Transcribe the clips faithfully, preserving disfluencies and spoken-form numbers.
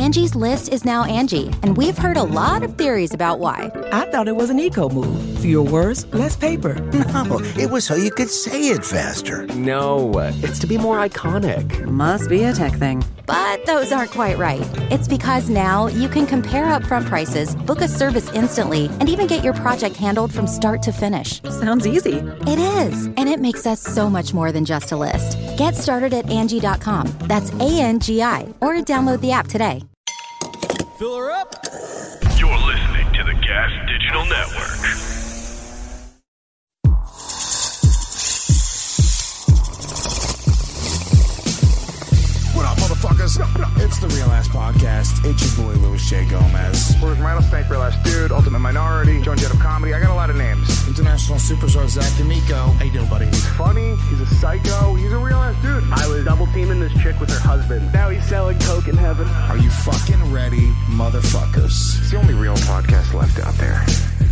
Angie's List is now Angie, and we've heard a lot of theories about why. I thought it was an eco move. Fewer words, less paper. No, it was so you could say it faster. No, it's to be more iconic. Must be a tech thing. But those aren't quite right. It's because now you can compare upfront prices, book a service instantly, and even get your project handled from start to finish. Sounds easy. It is, and it makes us so much more than just a list. Get started at Angie dot com. That's A N G I, or download the app today. Fill her up. You're listening to the Gas Digital Network. What up, motherfuckers? It's the Real Ass Podcast. It's your boy, Louis J. Gomez. Where's Rattlesnake, Real Ass Dude, Ultimate Minority, Joan Jett of Comedy. I got a lot of names. International superstar Zach D'Amico. How you doing, buddy? He's funny. He's a psycho. He's a real ass dude. I was double teaming this chick with her husband. Now he's selling coke in heaven. Are you fucking ready, motherfuckers? It's the only real podcast left out there.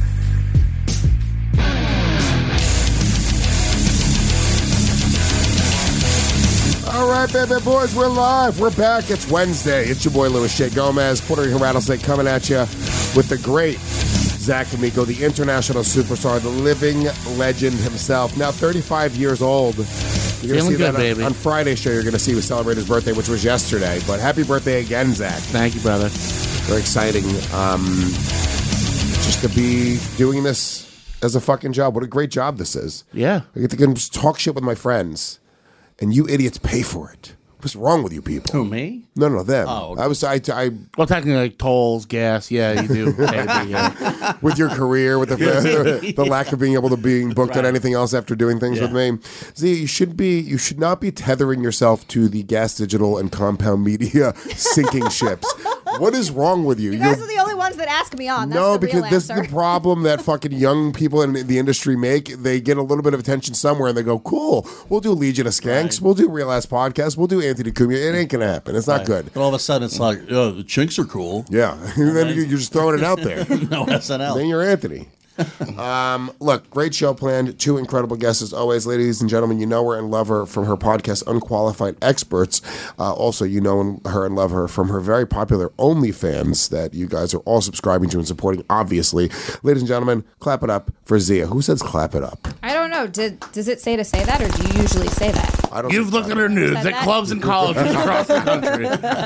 All right, baby boys, we're live. We're back. It's Wednesday. It's your boy, Louis J. Gomez, Puerto Rican Rattlesnake, coming at you with the great Zach D'Amico, the international superstar, the living legend himself. Now thirty-five years old. You're Feeling gonna see good, that baby. on, on Friday's show. You're going to see we celebrate his birthday, which was yesterday. But happy birthday again, Zach. Thank you, brother. Very exciting. Um, just to be doing this as a fucking job. What a great job this is. Yeah. I get to go just talk shit with my friends. And you idiots pay for it. What's wrong with you people? Who, me? No, no, them. Oh, okay. I was, I, I, Well, technically, like tolls, gas, yeah, you do. pay me, yeah. with your career, with the, the, the lack of being able to being booked Right. on anything else after doing things Yeah. with me. See, you should be, you should not be tethering yourself to the Gas Digital and Compound Media sinking ships. What is wrong with you? You guys You're- are the only ones that ask me on. That's no, the because real this is answer. the problem that fucking young people in the industry make. They get a little bit of attention somewhere and they go, cool, we'll do Legion of Skanks, Right. we'll do Real Ass Podcast, we'll do Anthony Cumia. It ain't going to happen. It's not Right. good. But all of a sudden, it's like, oh, the chinks are cool. Yeah. And then you're just throwing it out there. No S N L. Then you're Anthony. um, look, great show planned. Two incredible guests as always, ladies and gentlemen. You know her and love her from her podcast, Unqualified Experts. Uh, also, you know her and love her from her very popular OnlyFans that you guys are all subscribing to and supporting, obviously. Ladies and gentlemen, clap it up for Zia. Who says clap it up? I don't know. Did, does it say to say that, or do you usually say that? I don't You've say looked clap at her it nudes Said at that? clubs and colleges across the country.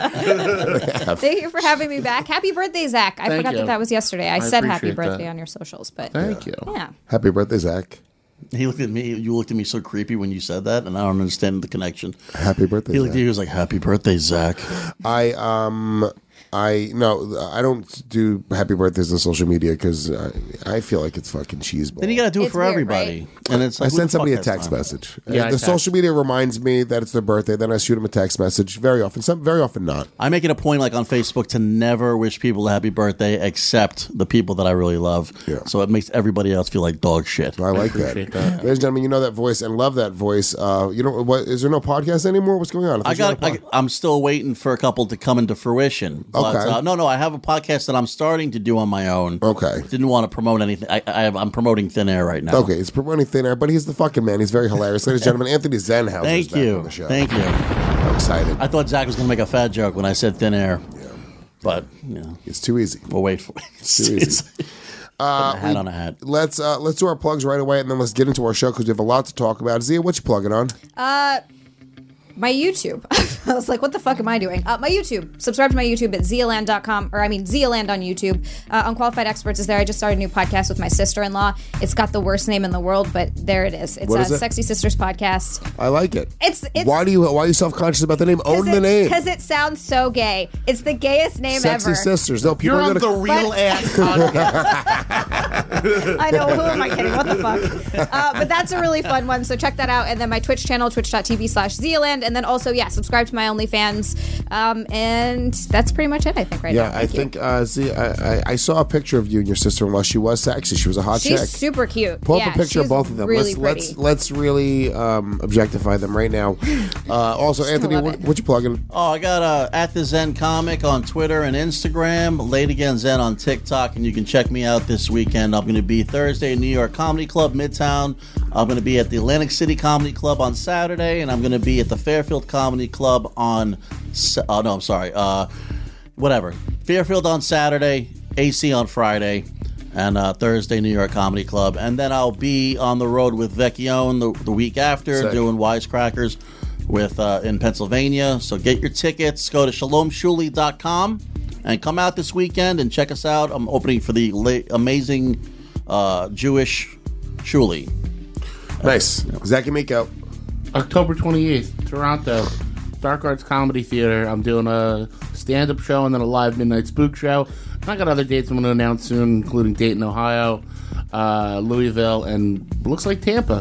up. Thank you for having me back. Happy birthday, Zach. I Thank forgot you. that that was yesterday. I, I said happy appreciate birthday that. on your socials, but Thank you. yeah. Happy birthday, Zach. He looked at me. You looked at me so creepy when you said that, and I don't understand the connection. Happy birthday, He looked Zach. at you. He was like, "Happy birthday, Zach." I um I no I don't do happy birthdays on social media because I, I feel like it's fucking cheeseball. Then you got to do it It's for weird, everybody, right? and it's I like who send the somebody a fuck has text time? message. Yeah, Uh, I the text. social media reminds me that it's their birthday. Then I shoot them a text message. Very often, some very often not. I make it a point, like on Facebook, to never wish people a happy birthday except the people that I really love. Yeah. So it makes everybody else feel like dog shit. I like that. appreciate that. Ladies and gentlemen, you know that voice and love that voice. Uh, you know what? Is there no podcast anymore? What's going on? thought I you had got. a I, pod- I'm still waiting for a couple to come into fruition. But, Okay. Uh, no, no. I have a podcast that I'm starting to do on my own. Okay. Didn't want to promote anything. I, I have, I'm promoting Thin Air right now. Okay, he's promoting Thin Air, but he's the fucking man. He's very hilarious. Ladies and gentlemen, Anthony Zenhauser is Thank back you. on the show. Thank you. I'm excited. I thought Zach was going to make a fat joke when I said Thin Air. Yeah. But, you know, It's too easy. we'll wait for it. It's too easy. Uh, a hat on a hat. Let's uh, let's do our plugs right away, and then let's get into our show because we have a lot to talk about. Zia, what you plugging on? Uh, my YouTube. I was like, what the fuck am I doing? Uh, my YouTube. Subscribe to my YouTube at zialand dot com, or I mean Zialand on YouTube. Uh, Unqualified Experts is there. I just started a new podcast with my sister-in-law. It's got the worst name in the world, but there it is. It's What a is it? Sexy Sisters podcast. I like it. It's it's why do you why are you self conscious about the name? Own the name. Because it sounds so gay. It's the gayest name Sexy ever. Sisters. No, people You're are on gonna. the real But- ass podcast. I know. Who am I kidding? What the fuck? Uh, but that's a really fun one. So check that out. And then my Twitch channel, twitch.tv slash Zialand. And then also, yeah, subscribe to my OnlyFans. Um, and that's pretty much it, I think, right yeah, now. I Thank you. think uh, Zia, I, I, I saw a picture of you and your sister-in-law. She was sexy. She was a hot She's chick. super cute. Pull yeah, up a picture of she's both of them. Really let's pretty. let's let's really um, objectify them right now. Uh, also, Anthony, love what, it. what you plugging? Oh, I got uh, at the Zen Comic on Twitter and Instagram, Late Again Zen on TikTok, and you can check me out this weekend. I'm going to be Thursday in New York Comedy Club, Midtown. I'm going to be at the Atlantic City Comedy Club on Saturday, and I'm going to be at the Fairfield Comedy Club on. Sa- Oh no, I'm sorry. Uh, whatever. Fairfield on Saturday, A C on Friday, and uh, Thursday, New York Comedy Club. And then I'll be on the road with Vecchione the, the week after, Sick. doing Wisecrackers with uh, in Pennsylvania. So get your tickets. Go to shalom shuli dot com and come out this weekend and check us out. I'm opening for the la- amazing uh, Jewish Shuli. Nice. Zach Amico. October twenty-eighth, Toronto, Dark Arts Comedy Theater. I'm doing a stand-up show and then a live Midnight Spook show. And I got other dates I'm going to announce soon, including Dayton, Ohio, uh, Louisville, and looks like Tampa.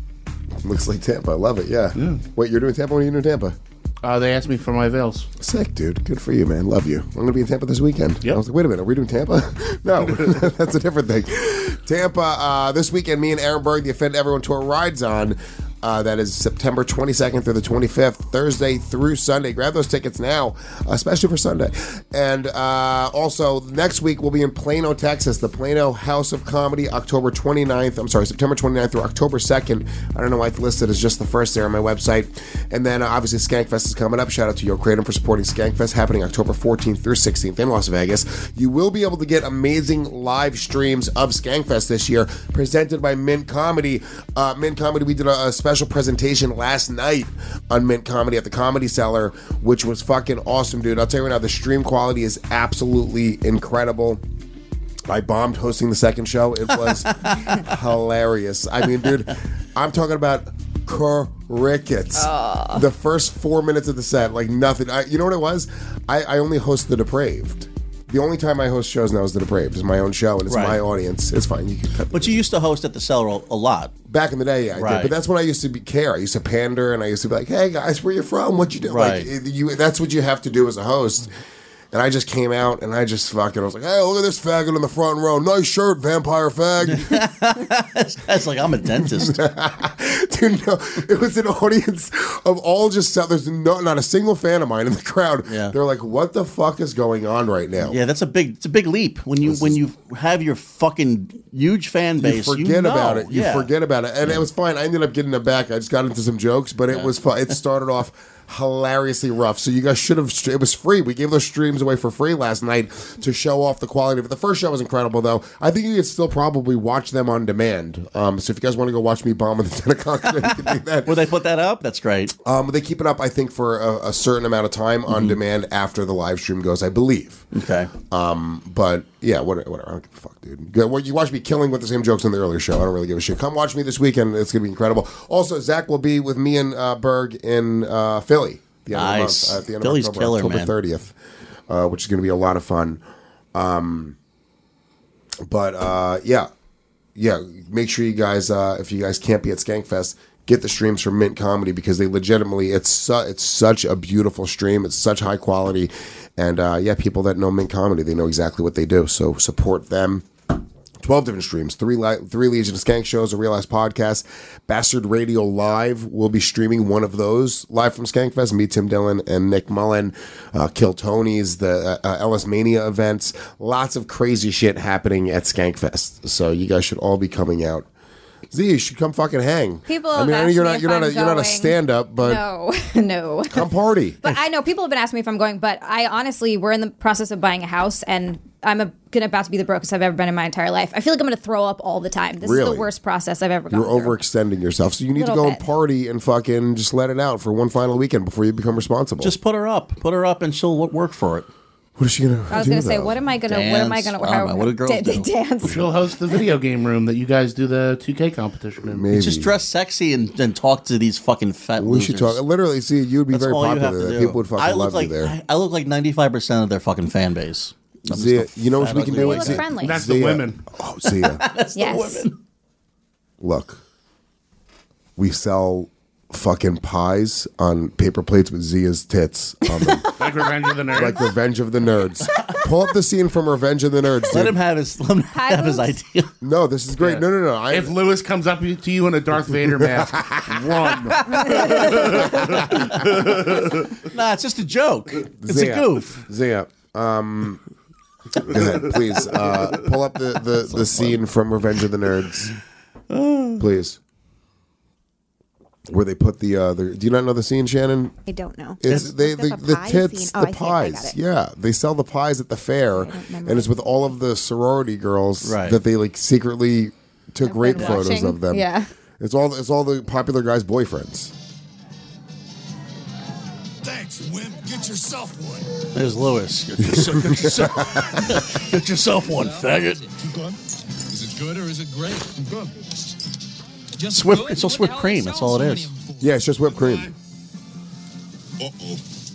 Looks like Tampa. I love it, yeah. yeah. Wait, you're doing Tampa? When are you doing Tampa? Uh, they asked me for my veils. Sick, dude. Good for you, man. Love you. I'm going to be in Tampa this weekend. Yep. I was like, wait a minute. Are we doing Tampa? No, that's a different thing. Tampa, uh, this weekend, me and Aaron Berg, the Offend Everyone Tour, rides on. Uh, that is September twenty-second through the twenty-fifth, Thursday through Sunday. Grab those tickets now, especially for Sunday. And uh, also, next week, we'll be in Plano, Texas, the Plano House of Comedy, October twenty-ninth. I'm sorry, September twenty-ninth through October second. I don't know why it's listed as just the first there on my website. And then, uh, obviously, Skankfest is coming up. Shout out to Yo Kratom for supporting Skankfest, happening October fourteenth through sixteenth in Las Vegas. You will be able to get amazing live streams of Skankfest this year, presented by Mint Comedy. Uh, Mint Comedy, we did a, a special presentation last night on Mint Comedy at the Comedy Cellar, which was fucking awesome, dude. I'll tell you right now, the stream quality is absolutely incredible. I bombed hosting the second show. It was hilarious. I mean, dude, I'm talking about crickets. Oh. The first four minutes of the set, like nothing. I, you know what it was? I, I only host The Depraved. The only time I host shows now is The Depraved. It's my own show, and it's right. my audience. It's fine. You can cut But you used to host at the Cellar a lot. Back in the day, yeah, I right. did. But that's when I used to be care. I used to pander, and I used to be like, "Hey guys, where you from? What you do?" Right. Like, you, that's what you have to do as a host. And I just came out, and I just fucking I was like, "Hey, look at this faggot in the front row. Nice shirt, vampire fag." That's like I'm a dentist. Dude, no, it was an audience of all just there's no, not a single fan of mine in the crowd. Yeah. They're like, "What the fuck is going on right now?" Yeah, that's a big it's a big leap when you This when is, you have your fucking huge fan base. You forget you know. about it. You yeah. forget about it, and yeah. it was fine. I ended up getting it back. I just got into some jokes, but it yeah. was fun. It started off hilariously rough. So you guys should have. It was free. We gave those streams away for free last night to show off the quality. But the first show was incredible, though. I think you could still probably watch them on demand. Um, so if you guys want to go watch me bomb at the ten o'clock show, you can do that. Will they put that up? That's great. Um, they keep it up, I think, for a, a certain amount of time on Mm-hmm. demand after the live stream goes, I believe. Okay. Um, but yeah, whatever. whatever. I don't give a fuck, dude. Good. Well, you watch me killing with the same jokes on the earlier show. I don't really give a shit. Come watch me this weekend. It's gonna be incredible. Also, Zach will be with me and uh, Berg in uh, Philly. The end Nice. Of the month, uh, at the end Philly's of October, killer, October man. thirtieth, uh, which is going to be a lot of fun. Um, but uh, yeah, yeah. Make sure you guys, uh, if you guys can't be at Skankfest, get the streams from Mint Comedy because they legitimately, it's su- it's such a beautiful stream. It's such high quality, and uh, yeah, people that know Mint Comedy, they know exactly what they do. So support them. twelve different streams, three li- three Legion of Skank shows, a Realized podcast, Bastard Radio Live. We'll be streaming one of those live from Skankfest. Me, Tim Dillon, and Nick Mullen. Uh, Kill Tony's, the uh, Ellis Mania events. Lots of crazy shit happening at Skankfest. So you guys should all be coming out. Z, you should come fucking hang. People I have mean, I know asked you're me not if you're not I'm a, you're not a going. stand up, but no, no. come party. But I know people have been asking me if I'm going, but I honestly, we're in the process of buying a house, and I'm a, gonna about to be the brokest I've ever been in my entire life. I feel like I'm gonna throw up all the time. This Really? is the worst process I've ever gone You're through. overextending yourself, so you need to Little go bit. and party and fucking just let it out for one final weekend before you become responsible. Just put her up. Put her up and she'll wo- work for it. What is she gonna? I was do, gonna say, though? what am I gonna? What am I gonna? Dance. I don't know. What do girls da- do? Dance. She'll host the video game room that you guys do the two K competition in. Maybe. Just dress sexy and, and talk to these fucking fat We losers. should talk. Literally, see, you would be That's very all you have popular to there. do. People would fucking I look love like, you there. I, I look like ninety-five percent of their fucking fan base. I'm just Zia, a you know what fat, we can ugly do? You look Zia- friendly. That's the Zia- women. Oh, Zia, That's Yes. the women. look, we sell fucking pies on paper plates with Zia's tits on them, Like Revenge of the Nerds. like Revenge of the Nerds. Pull up the scene from Revenge of the Nerds. Let dude. him have his, let him Pie have his boobs? idea. No, this is great. No, no, no. I, if Lewis comes up to you in a Darth Vader mask, run. Nah, it's just a joke. It's Zia, a goof. Zia, um, go ahead, please. Uh, pull up the, the, the scene from Revenge of the Nerds. Please. where they put the, uh, the. Do you not know the scene, Shannon? I don't know. It's they, There's they a the pie tits, scene. Oh, the I see it. I pies. got it. Yeah, they sell the pies at the fair, and it's with all of the sorority girls Right. that they like secretly took I've great been photos watching. of them. Yeah. It's all it's all the popular guys' boyfriends. Thanks, wimp. Get yourself one. There's Lewis. Get yourself, get yourself, get yourself one, faggot. Is it good or is it great? Good. Just Whip, good? it's just What whipped the cream. hell That's all it sells so is. many of Yeah, it's just whipped cream. Uh-oh.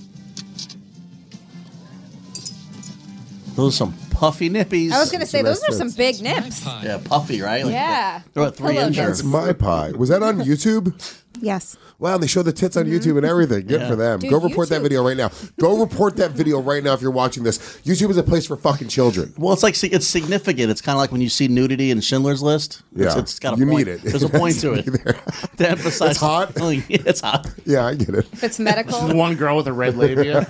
Those are some puffy nippies. I was gonna say those nice are some tits. big nips. Yeah, puffy, right? Like, Yeah. They're about three Pillow inches. That's my pie. Was that on YouTube? Yes. Wow, they show the tits on YouTube and everything. Good Yeah. for them. Dude, Go report that YouTube- video right now. Go report that video right now if you're watching this. YouTube is a place for fucking children. Well, it's like it's significant. It's kind of like when you see nudity in Schindler's List. It's, Yeah. it's got a You point. need it. There's a point to it. To emphasize. It's hot? It's hot. Yeah, I get it. If it's medical. One girl with a red labia.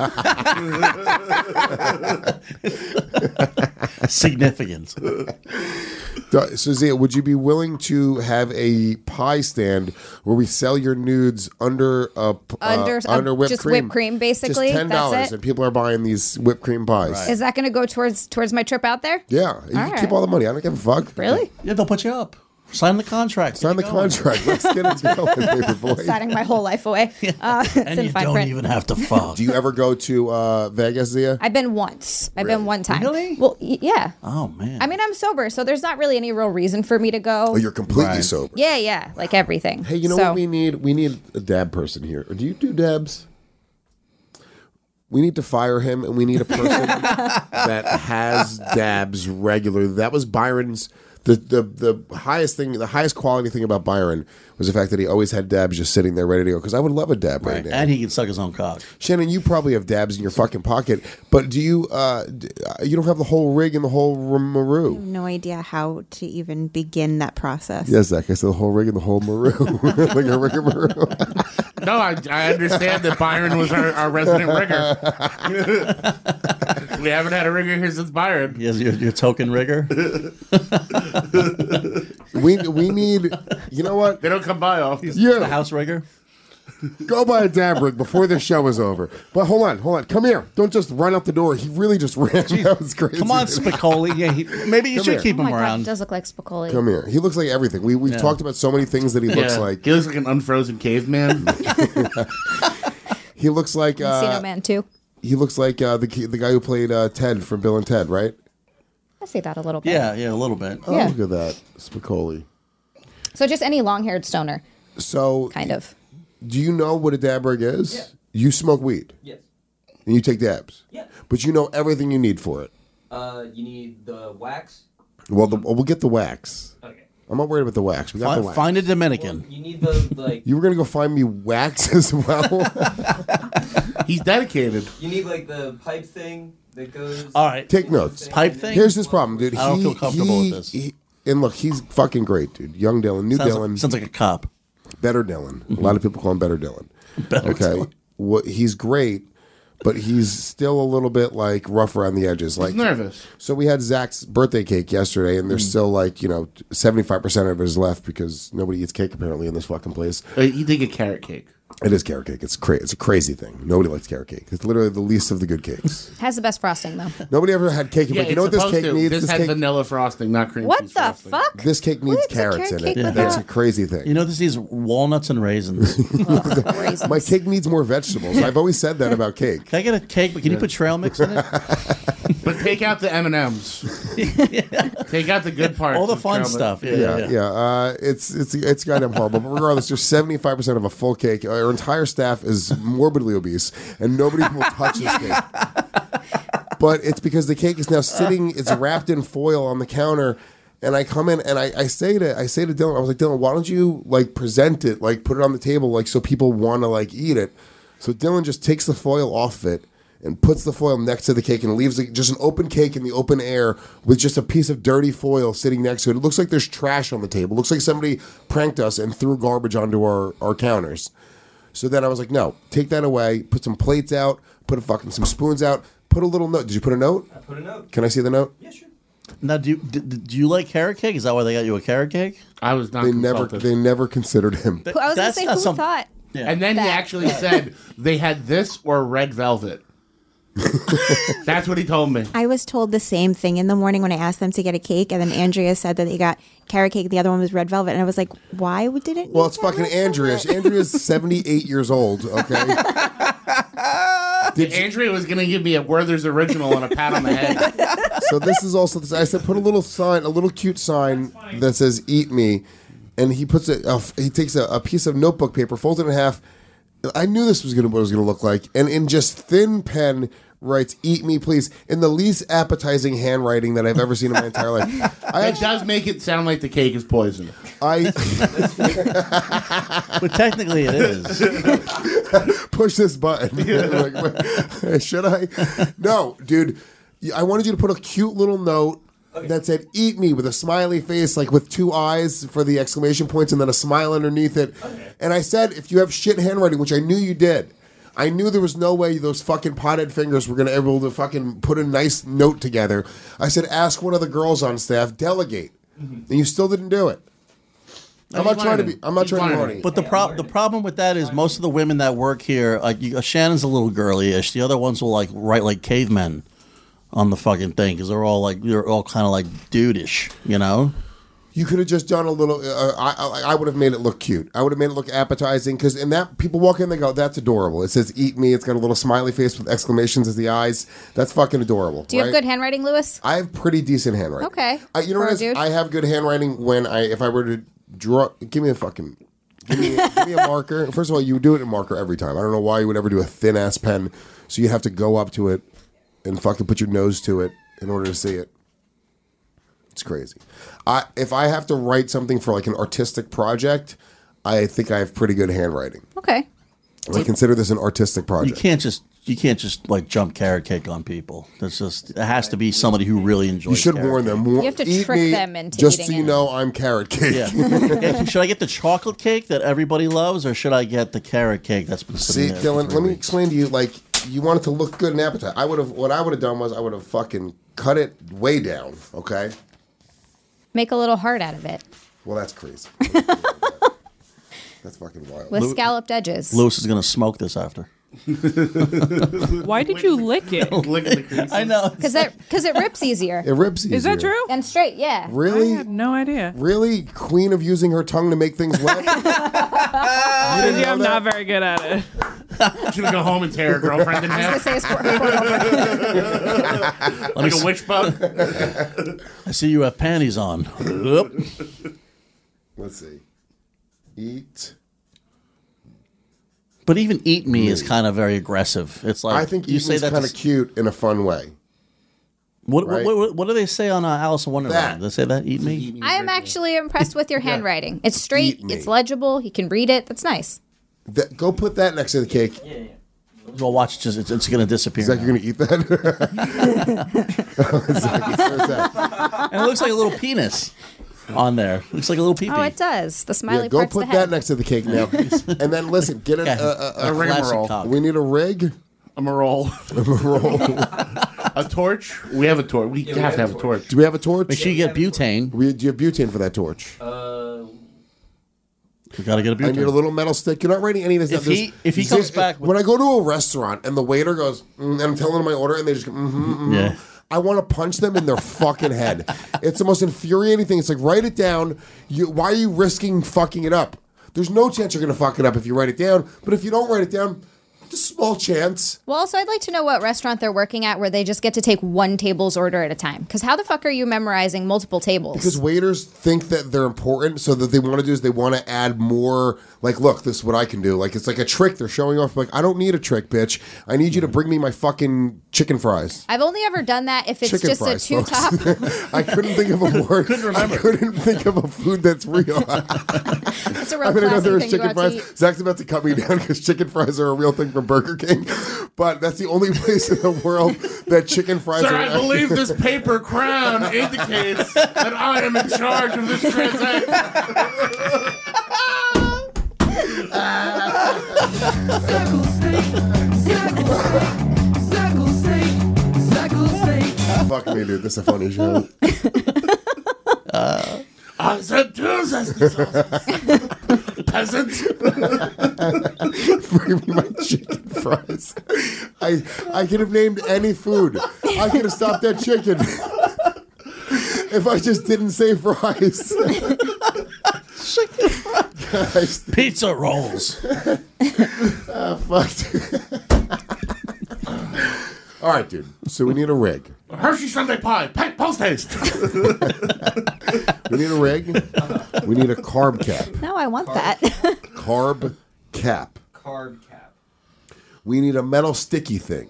Significant. So, Zia, would you be willing to have a pie stand where we sell your nudes under a p- Under- uh, under uh, whipped just cream? whipped cream, basically? Just ten dollars, That's it? and people are buying these whipped cream pies. Is that going to go towards towards my trip out there? Yeah, you All can keep right. all the money. I don't give a fuck. Really? Yeah, they'll put you up. Sign the contract. Sign the Get going. contract. Let's get it going, baby boy. Signing my whole life away. Uh, it's And in you fine don't print. even have to fuck. Do you ever go to uh, Vegas, Zia? I've been once. I've been one time. Really? Well, y- yeah. Oh man. I mean, I'm sober, so there's not really any real reason for me to go. Oh, you're completely Right. sober. Yeah, yeah, like everything. Hey, you know so, what we need? We need a dab person here. Do you do dabs? We need to fire him, and we need a person that has dabs regularly. That was Byron's. The, the the highest thing, the highest quality thing about Byron was the fact that he always had dabs just sitting there ready to go. Because I would love a dab right, Right. now. And he can suck his own cock. Shannon, you probably have dabs in your fucking pocket, but do you? Uh, d- you don't have the whole rig and the whole I have maru. no idea how to even begin that process. Yes, Zach. I said the whole rig and the whole maru, like a rig and maru. No, I, I understand that Byron was our, our resident rigger. We haven't had a rigger here since Byron. He has your, your token rigger. we we need. You know what? They don't come by often. The Yeah, house rigger. go buy a dab rig before the show is over. But hold on, hold on. Come here. Don't just run out the door. He really just ran. That was crazy. Come on, Spicoli. Yeah, he, maybe you Come should here. keep oh him my God, around. he does look like Spicoli. Come here. He looks like everything. We we've Yeah. talked about so many things that he looks Yeah. like. He looks like an unfrozen caveman. He looks like. Encino Uh, Man too. he looks like uh, the ki- the guy who played uh, Ted from Bill and Ted, right? I see that a little bit. Yeah, yeah, a little bit. Oh, Yeah. look at that, Spicoli. So just any long-haired stoner, So, kind of. do you know what a dab rig is? Yeah. You smoke weed. Yes. And you take dabs. Yeah. But you know everything you need for it. Uh, you need the wax. Well, the, we'll get the wax. Okay. I'm not worried about the wax. We got the Find, wax. find a Dominican. You need the like. You were gonna go find me wax as well. He's dedicated. You need like the pipe thing that goes. All right. Take notes. Pipe thing? Here's his problem, dude. I don't He- feel comfortable he- with this. he- and look, he's fucking great, dude. Young Dylan, new Sounds Dylan, like, sounds like a cop. better Dylan. A lot of people call him better Dylan. Better okay, Dylan. What, he's great, but he's still a little bit like rough around the edges. Like He's nervous. So we had Zach's birthday cake yesterday, and there's still like you know seventy-five percent of it is left because nobody eats cake apparently in this fucking place. Uh, you think a carrot cake. It is carrot cake. It's cra- It's a crazy thing. Nobody likes carrot cake. It's literally the least of the good cakes. Has the best frosting though. Nobody ever had cake. Yeah, But you know what it's this supposed cake to. needs? This, This has cake, vanilla frosting, not cream What cheese the frosting. fuck? this cake needs What is a carrots carrot in it. cake with That's that? a crazy thing. You know, this is walnuts and raisins. Ugh, raisins. My cake needs more vegetables. I've always said that about cake. Can I get a cake? But can you put trail mix in it? But take out the M and M's. Take out the good parts. All the of fun caramel. stuff. Yeah, Yeah, yeah. yeah. Uh, it's it's it's goddamn horrible. But regardless, there's seventy-five percent of a full cake. Our entire staff is morbidly obese, and nobody will touch this cake. But it's because the cake is now sitting. It's wrapped in foil on the counter. And I come in and I, I say to I say to Dylan, I was like, Dylan, why don't you like present it, like put it on the table, like so people want to like eat it. So Dylan just takes the foil off it and puts the foil next to the cake and leaves it, just an open cake in the open air with just a piece of dirty foil sitting next to it. It looks like there's trash on the table. It looks like somebody pranked us and threw garbage onto our, our counters. So then I was like, no, take that away, put some plates out, put a fucking some spoons out, put a little note. Did you put a note? I put a note. Can I see the note? Yeah, sure. Now, do you, do, do you like carrot cake? Is that why they got you a carrot cake? I was not They never, consulted. they never considered him. I was going to That's say, not who some- thought? Yeah. And then he That. actually said they had this or red velvet. That's what he told me. I was told the same thing in the morning when I asked them to get a cake, and then Andrea said that they got carrot cake. The other one was red velvet, and I was like, "Why did it?" Well, it's fucking Andrea. Andrea's seventy-eight years old. Okay. Did Andrea was going to give me a Werther's original and a pat on the head. So this is also. I said put a little sign, a little cute sign that says "Eat Me," and he puts it. Uh, he takes a, a piece of notebook paper, folds it in half. I knew this was gonna what it was gonna look like, and in just thin pen writes "Eat me, please" in the least appetizing handwriting that I've ever seen in my entire life. I It does make it sound like the cake is poison. I But technically it is. push this button. Like, should I? No, dude. I wanted you to put a cute little note that said "Eat me" with a smiley face, like with two eyes for the exclamation points, and then a smile underneath it. And I said, if you have shit handwriting, which I knew you did, I knew there was no way those fucking potted fingers were going to be able to fucking put a nice note together. I said, ask one of the girls on staff, delegate. And you still didn't do it. I'm not trying to be. I'm not trying to be horny. But the pro- the problem with that is most of the women that work here, like you, Shannon's a little girly-ish. The other ones will like write like cavemen on the fucking thing because they're all like they're all kind of like dude-ish, you know. You could have just done a little. Uh, I I, I would have made it look cute. I would have made it look appetizing because in that people walk in, they go, "That's adorable." It says "Eat me." It's got a little smiley face with exclamations as the eyes. That's fucking adorable. Do you right? have good handwriting, Lewis? I have pretty decent handwriting. Okay. I, you know For what a it is? dude? I have good handwriting when I if I were to draw. Give me a fucking. Give me, give me a marker. First of all, you do it in marker every time. I don't know why you would ever do a thin ass pen, so you have to go up to it and fucking put your nose to it in order to see it. It's crazy. I if I have to write something for like an artistic project, I think I have pretty good handwriting. Okay. I consider this an artistic You project. can't just you can't just like jump carrot cake on people. That's just it has to be somebody who really enjoys. You should carrot warn cake. them. You have to Eat trick me, them into just eating so you it. know I'm carrot cake. Yeah. Yeah, should I get the chocolate cake that everybody loves, or should I get the carrot cake that's been See, sitting there? Dylan, let me explain to you. Like, you want it to look good and appetite. I would have. What I would have done was I would have fucking cut it way down. Okay. Make a little heart out of it Well, that's crazy. That's fucking wild. with scalloped edges. Lewis is gonna smoke this after. Why did you lick it? Look at the creases. I know. Because it, cause it rips easier. It rips easier. Is that true? And straight, yeah. Really? I had no idea. Really? Queen of using her tongue to make things wet? You didn't Yeah, know I'm that? not very good at it. Should go home and tear her girlfriend in I half was going to say it's for, like a witch bug. I see you have panties on. Oop. Let's see. Eat. But even eat me is kind of very aggressive. It's like I think you you say is that. kind of cute in a fun way. What, right? what, what, what do they say on uh, Alice in Wonderland? That. They say that eat me. I am actually impressed with your handwriting. It's straight, Eat me. it's legible, you can read it. That's nice. That, go put that next to the cake. Well, watch. It's just it's, it's going to disappear. Zach, you're going to eat that? Zach, where's that? And it looks like a little penis on there. Looks like a little pee-pee. Oh, it does. The smiley Yeah, go part's put the that head. next to the cake now. And then listen, get a, Yeah, a, a, a a, classic cock. We need a rig. I'm a roll. A roll. A torch? We have a torch. We have to have a torch. Do we have a torch? Make sure you get butane. We, do you have butane for that torch? We got to get a I need a butane. little metal stick. You're not writing any of this If stuff. he- There's- if he there's- comes back with- when I go to a restaurant and the waiter goes, mm, and I'm telling them my order, and they just go, mm-hmm, mm-hmm. Yeah. I want to punch them in their fucking head. It's the most infuriating thing. It's like, write it down. You, why are you risking fucking it up? There's no chance you're going to fuck it up if you write it down. But if you don't write it down, just a small chance. Well, also, I'd like to know what restaurant they're working at where they just get to take one table's order at a time. Because how the fuck are you memorizing multiple tables? Because waiters think that they're important, so that they want to do is they want to add more. Like, look, this is what I can do. Like, it's like a trick they're showing off. Like, I don't need a trick, bitch. I need you to bring me my fucking chicken fries. I've only ever done that if it's Chicken just fries, a two top. I couldn't think of a word. Couldn't remember. I couldn't think of a food that's real. It's a real I mean, I know classic there was thing you chicken go out to fries. eat. Zach's about to cut me down because chicken fries are a real thing from Burger King. But that's the only place in the world that chicken fries Sir, are. I believe this paper crown indicates that I am in charge of this transaction. Fuck me, dude. This is a funny show. uh, I said two zesty sauces. Peasant. Bring me my chicken fries. I I could have named any food. I could have stopped that chicken. If I just didn't say fries. Chicken fries. Pizza rolls. Ah, fuck. All right, dude. So we need a rig. Hershey Sunday pie. Pack post haste. We need a rig. We need a carb cap. No, I want Carb. that. Carb cap. Carb cap. We need a metal sticky thing.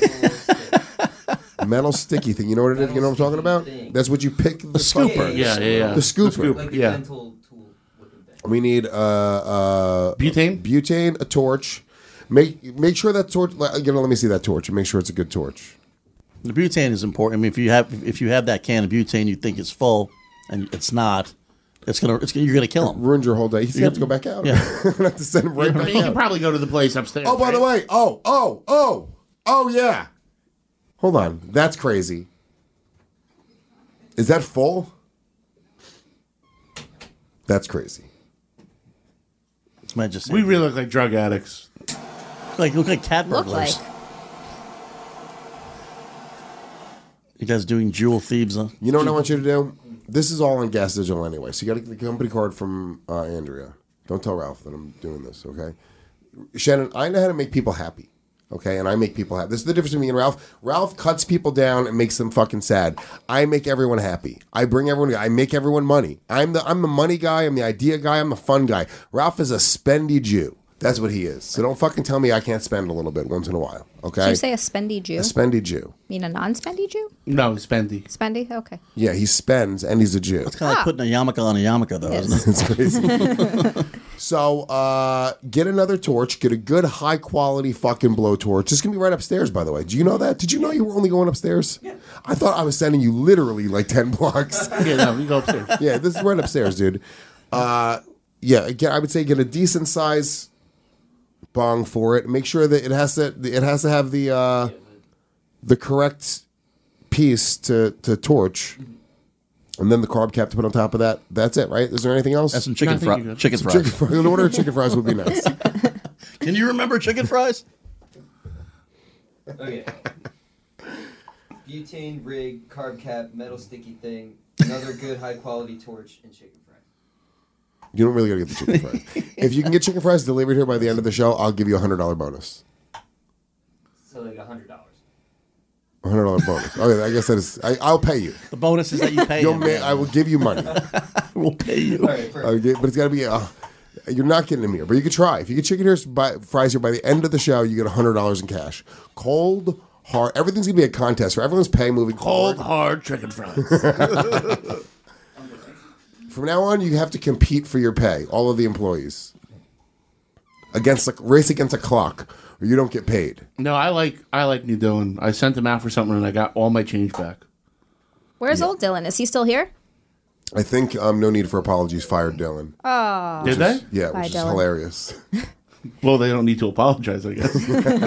Metal sticky thing. You know what it is? You know what I'm talking about? Thing. That's what you pick the scooper. Yeah, yeah, yeah. The scooper. Like a Yeah. dental tool looking thing. We need uh, uh, butane, butane, a torch. Make make sure that torch. like, You know, let me see that torch and make sure it's a good torch. The butane is important. I mean, if you have if you have that can of butane, you think it's full, and it's not. It's gonna. It's, you're gonna kill him. Ruined your whole day. You have to go back out. Yeah. I'm gonna have to send him right I back mean, you out. can probably go to the place upstairs. Oh, by the right? way. Oh, oh, oh, oh, yeah. Hold on. That's crazy. Is that full? That's crazy. Might just we really look like drug addicts. Like look like cat Look burglars. like. You guys doing jewel thieves? Huh? You know what I want you to do? This is all on Gas Digital anyway. So you got to get the company card from uh, Andrea. Don't tell Ralph that I'm doing this, okay? Shannon, I know how to make people happy, okay? And I make people happy. This is the difference between me and Ralph. Ralph cuts people down and makes them fucking sad. I make everyone happy. I bring everyone. I make everyone money. I'm the I'm the money guy. I'm the idea guy. I'm the fun guy. Ralph is a spendy Jew. That's what he is. So don't fucking tell me I can't spend a little bit once in a while, okay? Did you say a spendy Jew? A spendy Jew. You mean a non-spendy Jew? No, spendy. Spendy? Okay. Yeah, he spends and he's a Jew. It's kind of like putting a yarmulke on a yarmulke, though, Yes. isn't it? It's crazy. So uh, get another torch. Get a good high quality fucking blowtorch. This can be right upstairs, by the way. Do you know that? Did you know you were only going upstairs? Yeah. I thought I was sending you literally like ten blocks. Yeah, no, we go upstairs. Yeah, this is right upstairs, dude. Uh, yeah, again, I would say get a decent size bong for it. Make sure that it has to it has to have the uh, the correct piece to to torch. And then the carb cap to put on top of that. That's it, right? Is there anything else? That's some chicken, No, I think fri- you're good. chicken Some fries. chicken fries. An order of chicken fries would be nice. Can you remember chicken fries? Okay. Butane, rig, carb cap, metal sticky thing, another good high quality torch, and chicken fries. You don't really gotta get the chicken fries. If you can get chicken fries delivered here by the end of the show, I'll give you a hundred dollar bonus. So like a hundred dollars. A hundred dollar bonus. Okay, I guess that is. I, I'll pay you. The bonus is that you pay You'll him. ma- I will give you money. We'll pay you. All right, perfect. I'll get- but it's gotta be. Uh, you're not getting them here, but you could try. If you get chicken here, by, fries here by the end of the show, you get a hundred dollars in cash. Cold, hard. Everything's gonna be a contest for everyone's pay moving Cold, forward. hard chicken fries. From now on, you have to compete for your pay. All of the employees against like race against a clock, or you don't get paid. No, I like I like New Dylan. I sent him out for something and I got all my change back. Where's old Dylan? Is he still here? I think um, no need for apologies. Fired Dylan. Oh. Did they? Yeah, Bye, which is Dylan. hilarious. Well, they don't need to apologize, I guess.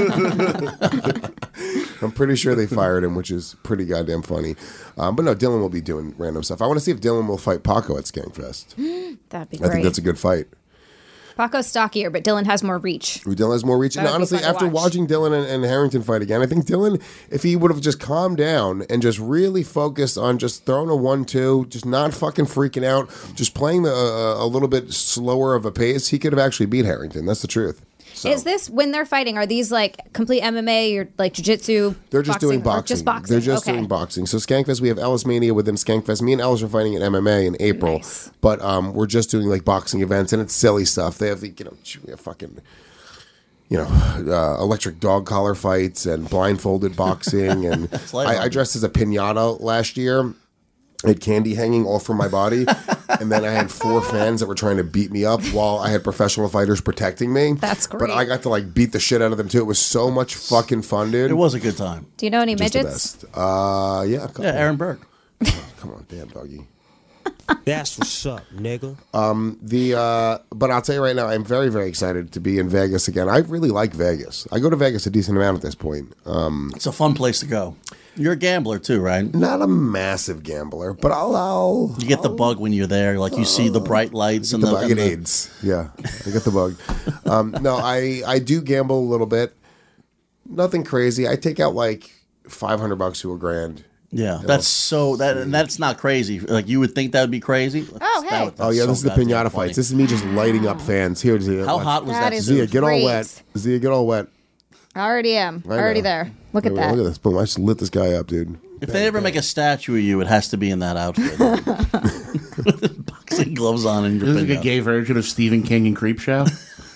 I'm pretty sure they fired him, which is pretty goddamn funny. Um, but no, Dylan will be doing random stuff. I want to see if Dylan will fight Paco at Skankfest. That'd be I think great. that's a good fight. Paco's stockier, but Dylan has more reach. Dylan has more reach. That And would be honestly, fun to after watch. watching Dylan and, and Harrington fight again, I think Dylan, if he would have just calmed down and just really focused on just throwing a one two, just not fucking freaking out, just playing the, uh, a little bit slower of a pace, he could have actually beat Harrington. That's the truth. So, Is this when they're fighting? Are these like complete M M A or like jiu-jitsu? they're just doing or boxing. Just boxing. They're just okay. doing boxing. So Skankfest, we have Ellis Mania within Skankfest. Me and Ellis are fighting in M M A in April, Nice. but um, we're just doing like boxing events, and it's silly stuff. They have the, you know, we have fucking, you know, uh, electric dog collar fights and blindfolded boxing, and I, I dressed as a pinata last year. I had candy hanging all from my body, and then I had four fans that were trying to beat me up while I had professional fighters protecting me. That's But great. I got to like beat the shit out of them too. It was so much fucking fun, dude. It was a good time. Do you know any Just the midgets? best. Uh, yeah, a couple. Yeah, Aaron Burke. Come on, damn doggy. That's what's up, nigga. Um, the uh, but I'll tell you right now, I'm very, very excited to be in Vegas again. I really like Vegas. I go to Vegas a decent amount at this point. Um, It's a fun place to go. You're a gambler too, right? Not a massive gambler, but I'll. I'll you get I'll, the bug when you're there, like you uh, see the bright lights and the, the, bug. I and get the... AIDS. Yeah, I get the bug. um, no, I I do gamble a little bit. Nothing crazy. I take out like five hundred bucks to a grand. Yeah, that's so that and that's not crazy. Like you would think that would be crazy. Oh, hey. That, oh yeah, so this is the pinata fights. This is me just lighting up fans. Here, Zia. How watch. hot was that? that Zia, get great. all wet. Zia, get all wet. I already am. I Already know. there. Look at Look that. Look at this. Boom! I just lit this guy up, dude. If they ever make a statue of you, it has to be in that outfit. With boxing gloves on and your This is like a gay version of Stephen King and Creepshow.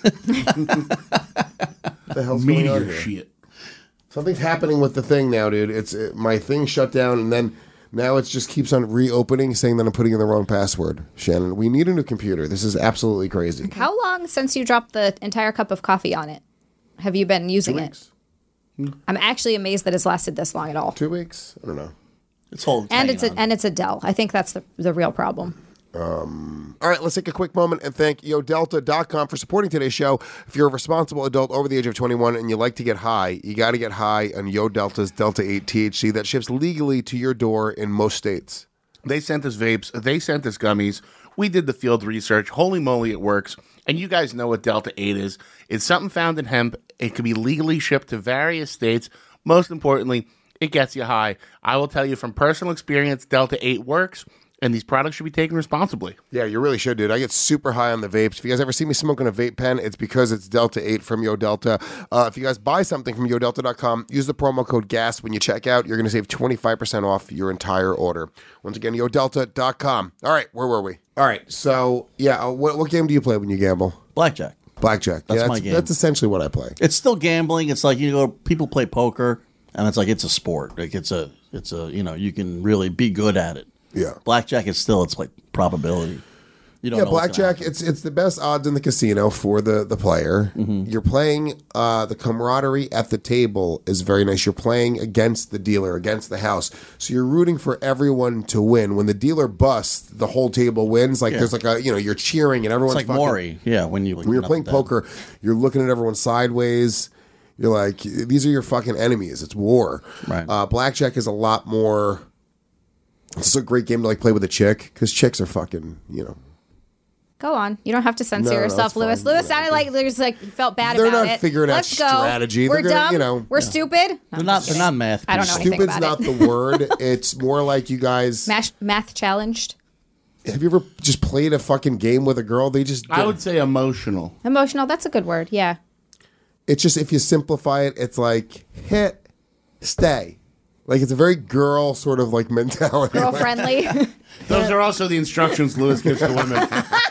The hell's Meteor going on here? shit. Something's happening with the thing now, dude. It's it, my thing shut down, and then now it just keeps on reopening, saying that I'm putting in the wrong password. Shannon, we need a new computer. This is absolutely crazy. How long since you dropped the entire cup of coffee on it have you been using Two it? weeks. I'm actually amazed that it's lasted this long at all. Two weeks? I don't know. It's whole And it's a, and it's a Dell. I think that's the the real problem. Um, all right, let's take a quick moment and thank Yo Delta dot com for supporting today's show. If you're a responsible adult over the age of twenty-one and you like to get high, you got to get high on Yo Delta's Delta eight T H C that ships legally to your door in most states. They sent us vapes. They sent us gummies. We did the field research. Holy moly, it works. And you guys know what Delta eight is. It's something found in hemp. It can be legally shipped to various states. Most importantly, it gets you high. I will tell you from personal experience, Delta eight works. And these products should be taken responsibly. Yeah, you really should, dude. I get super high on the vapes. If you guys ever see me smoking a vape pen, it's because it's Delta eight from Yo Delta. Uh, if you guys buy something from Yo Delta dot com, use the promo code GAS when you check out. You're going to save twenty-five percent off your entire order. Once again, Yo Delta dot com. All right, where were we? All right, so, yeah, uh, what, what game do you play when you gamble? Blackjack. Blackjack. That's yeah, my that's, game. That's essentially what I play. It's still gambling. It's like, you know, people play poker, and it's like it's a sport. Like it's a, it's a, you know, you can really be good at it. Yeah. Blackjack is still, it's like probability. You don't yeah, know what's gonna blackjack. It's it's the best odds in the casino for the the player. Mm-hmm. You're playing. Uh, the camaraderie at the table is very nice. You're playing against the dealer, against the house. So you're rooting for everyone to win. When the dealer busts, the whole table wins. Like Yeah. there's like a you know you're cheering and everyone's It's like fucking, Maury. Yeah, when you when you're playing poker, you're looking at everyone sideways. You're like, these are your fucking enemies. It's war. Right. Uh, blackjack is a lot more. It's a great game to like play with a chick because chicks are fucking you know. Go on. You don't have to censor No, no, no, yourself, it's Lewis. fine. Lewis Yeah, sounded like there's like you felt bad They're about not it. figuring out Let's go. strategy. We're They're gonna, dumb. you know- We're Yeah. stupid. They're not, they're not math I don't know people. anything Stupid's about not it. the word. It's more like you guys. Math, math challenged. Have you ever just played a fucking game with a girl? They just. I would say emotional. Emotional. That's a good word. Yeah. It's just if you simplify it, it's like hit, stay. Like it's a very girl sort of like mentality. Girl friendly. Those are also the instructions Lewis gives to women.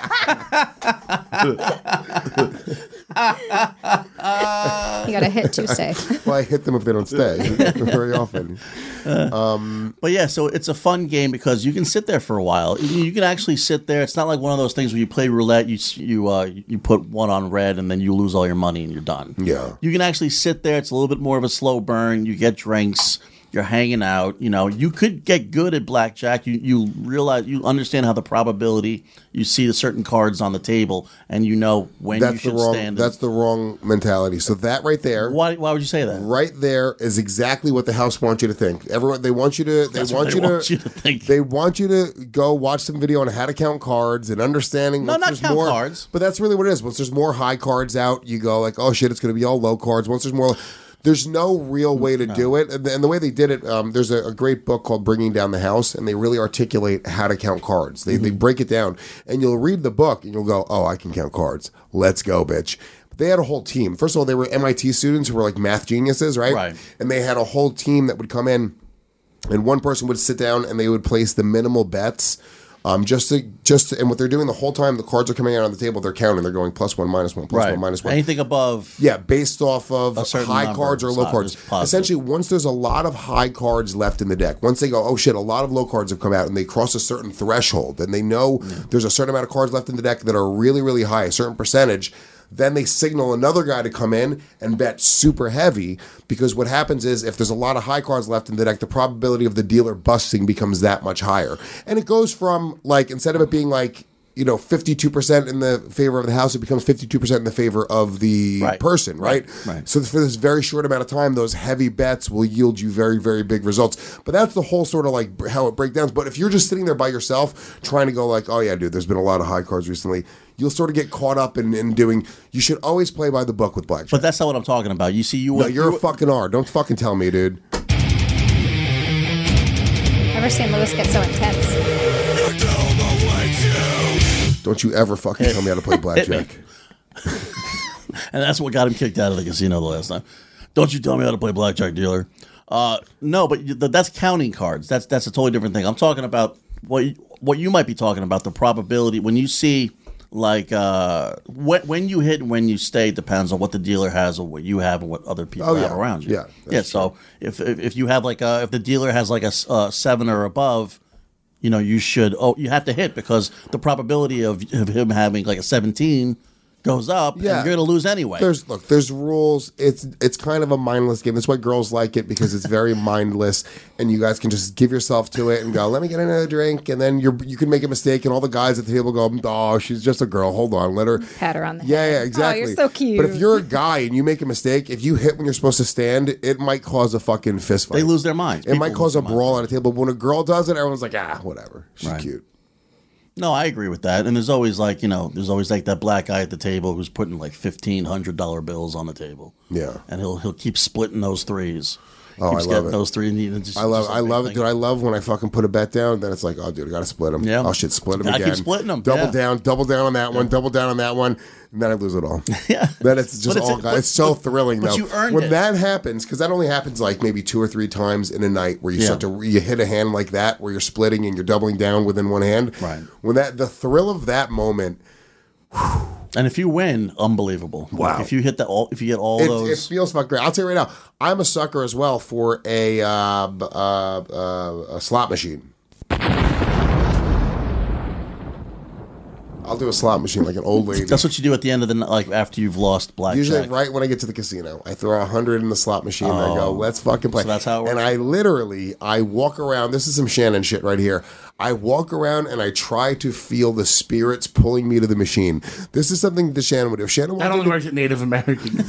You got to hit to stay. Well, I hit them if they don't stay very often. Um, But yeah, so it's a fun game because you can sit there for a while. You you can actually sit there. It's not like one of those things where you play roulette. You s- you uh, you put one on red and then you lose all your money and you're done. Yeah. You can actually sit there. It's a little bit more of a slow burn. You get drinks. You're hanging out. You know, you could get good at blackjack. You you realize you understand how the probability. You see the certain cards on the table, and you know when you that's the should wrong. stand. That's the wrong mentality. So that right there. Why? Why would you say that? Right there is exactly what the house wants you to think. Everyone, they want you to. They That's want what you they to. want you to think. They want you to go watch some video on how to count cards and understanding. No, once not there's count more, cards. But that's really what it is. Once there's more high cards out, you go like, oh shit, it's going to be all low cards. Once there's more. There's no real way to do it. And the, and the way they did it, um, there's a, a great book called Bringing Down the House, and they really articulate how to count cards. They, Mm-hmm. they break it down, and you'll read the book, and you'll go, oh, I can count cards. Let's go, bitch. But they had a whole team. First of all, they were M I T students who were like math geniuses, right? Right. And they had a whole team that would come in, and one person would sit down, and they would place the minimal bets. Um, just to, just to, and what they're doing the whole time, the cards are coming out on the table, they're counting, they're going plus one, minus one, plus Right. one, minus one. Anything above. Yeah, based off of A certain high number cards or is low not- cards. is positive. Essentially, once there's a lot of high cards left in the deck, once they go, oh shit, a lot of low cards have come out and they cross a certain threshold and they know there's a certain amount of cards left in the deck that are really, really high, a certain percentage, then they signal another guy to come in and bet super heavy because what happens is if there's a lot of high cards left in the deck, the probability of the dealer busting becomes that much higher. And it goes from like, instead of it being like, you know, fifty-two percent in the favor of the house, it becomes fifty-two percent in the favor of the Right. person, right? Right, right. So for this very short amount of time, those heavy bets will yield you very, very big results. But that's the whole sort of like how it breaks down. But if you're just sitting there by yourself trying to go like, oh yeah, dude, there's been a lot of high cards recently, you'll sort of get caught up in, in doing, you should always play by the book with blackjack. But that's not what I'm talking about. You see, you No, you're a fucking R. Don't fucking tell me, dude. Never seen Lewis get so intense. Don't you ever fucking tell me how to play blackjack. And that's what got him kicked out of the casino the last time. Don't you tell me how to play blackjack, dealer. Uh, no, but you- that's counting cards. That's that's a totally different thing. I'm talking about what you, what you might be talking about, the probability. When you see, like, uh, when, when you hit and when you stay depends on what the dealer has or what you have and what other people Oh, have yeah. around you. Yeah, yeah. So if, if if you have like a, if the dealer has like a s- uh, seven or above, you know, you should, oh, you have to hit because the probability of, of him having like a seventeen goes up, Yeah. and you're going to lose anyway. There's look, there's rules. It's it's kind of a mindless game. That's why girls like it because it's very mindless, and you guys can just give yourself to it and go, let me get another drink, and then you're you can make a mistake, and all the guys at the table go, oh, she's just a girl. Hold on, let her Pat her on the Yeah, head. yeah, exactly. Oh, you're so cute. But if you're a guy and you make a mistake, if you hit when you're supposed to stand, it might cause a fucking fist fight. They lose their minds. It People might cause lose a their brawl at a table. But when a girl does it, everyone's like, ah, whatever. She's Right. cute. No, I agree with that. And there's always like, you know, there's always like that black guy at the table who's putting like fifteen hundred dollar bills on the table. Yeah. And he'll he'll keep splitting those threes. Oh, Keeps I love getting it. those three. And he just, I love, just I like love it, make- dude. I love when I fucking put a bet down. Then it's like, oh, dude, I gotta split them. Yeah. Oh shit, split them I again. keep splitting 'em, Double yeah. down, double down on that one, double down on that one, and then I lose it all. Yeah. Then it's just But it's all. a- guys. but- it's so but- thrilling but though. you earned when it. that happens, because that only happens like maybe two or three times in a night where you Yeah. start to you hit a hand like that where you're splitting and you're doubling down within one hand. Right. When that the thrill of that moment. And if you win, unbelievable. Wow. Like, if you hit that all, if you get all It, those. it feels fucking great. I'll tell you right now, I'm a sucker as well for a uh, b- uh, uh, a slot machine. I'll do a slot machine like an old lady. That's what you do at the end of the night, like after you've lost blackjack. Usually, right when I get to the casino, I throw a hundred in the slot machine and I go, Oh. "Let's fucking play." So that's how it And works? I literally, I walk around. This is some Shannon shit right here. I walk around and I try to feel the spirits pulling me to the machine. This is something that Shannon would do. If Shannon walked That only into, works at Native Americans.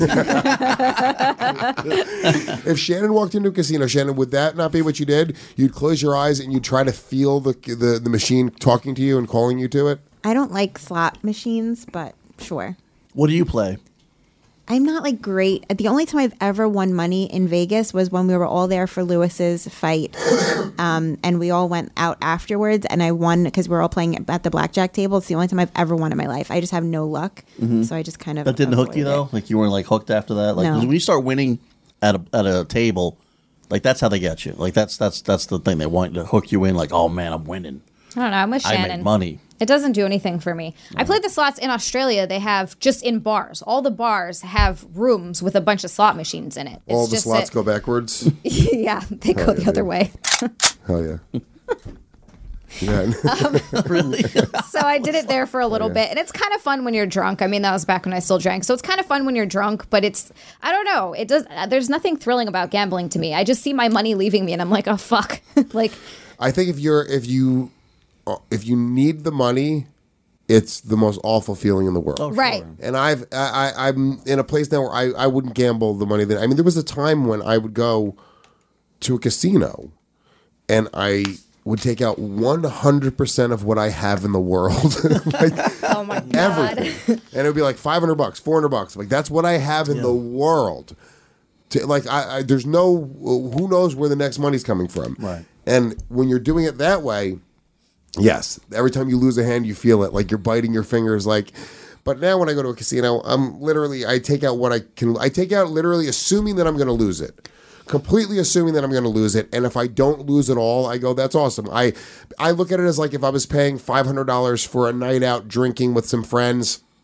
if Shannon walked into a casino, Shannon, would that not be what you did? You'd close your eyes and you'd try to feel the the, the machine talking to you and calling you to it. I don't like slot machines, but sure. What do you play? I'm not like great. The only time I've ever won money in Vegas was when we were all there for Lewis's fight, um, and we all went out afterwards, and I won because we were all playing at the blackjack table. It's the only time I've ever won in my life. I just have no luck, Mhm. so I just kind of That didn't hook you avoid though. Like you weren't like hooked after that. Like No. 'cause when you start winning at a at a table, like that's how they get you. Like that's that's that's the thing they want to hook you in. Like oh man, I'm winning. I don't know. I'm with I Shannon. make money. It doesn't do anything for me. I played the slots in Australia. They have just in bars. All the bars have rooms with a bunch of slot machines in it. It's All the just slots that- go backwards. yeah, they go Oh, the yeah, other yeah. way. Hell yeah. Yeah. Really? So I did it there for a little yeah. bit, and it's kind of fun when you're drunk. I mean, that was back when I still drank, so it's kind of fun when you're drunk. But it's, I don't know, it does. There's nothing thrilling about gambling to me. I just see my money leaving me, and I'm like, oh fuck, like I think if you're if you if you need the money, it's the most awful feeling in the world. Oh, right. And I've I, I I'm in a place now where I, I wouldn't gamble the money that I mean there was a time when I would go to a casino and I would take out one hundred percent of what I have in the world. Like oh my god, everything. And it would be like five hundred bucks, four hundred bucks. Like that's what I have in the world. To, like I, I there's no who knows where the next money's coming from. Right. And when you're doing it that way, yes, every time you lose a hand, you feel it. Like you're biting your fingers. Like, but now when I go to a casino, I'm literally I take out what I can. I take out literally assuming that I'm going to lose it, completely assuming that I'm going to lose it. And if I don't lose it all, I go, that's awesome. I I look at it as like if I was paying five hundred dollars for a night out drinking with some friends.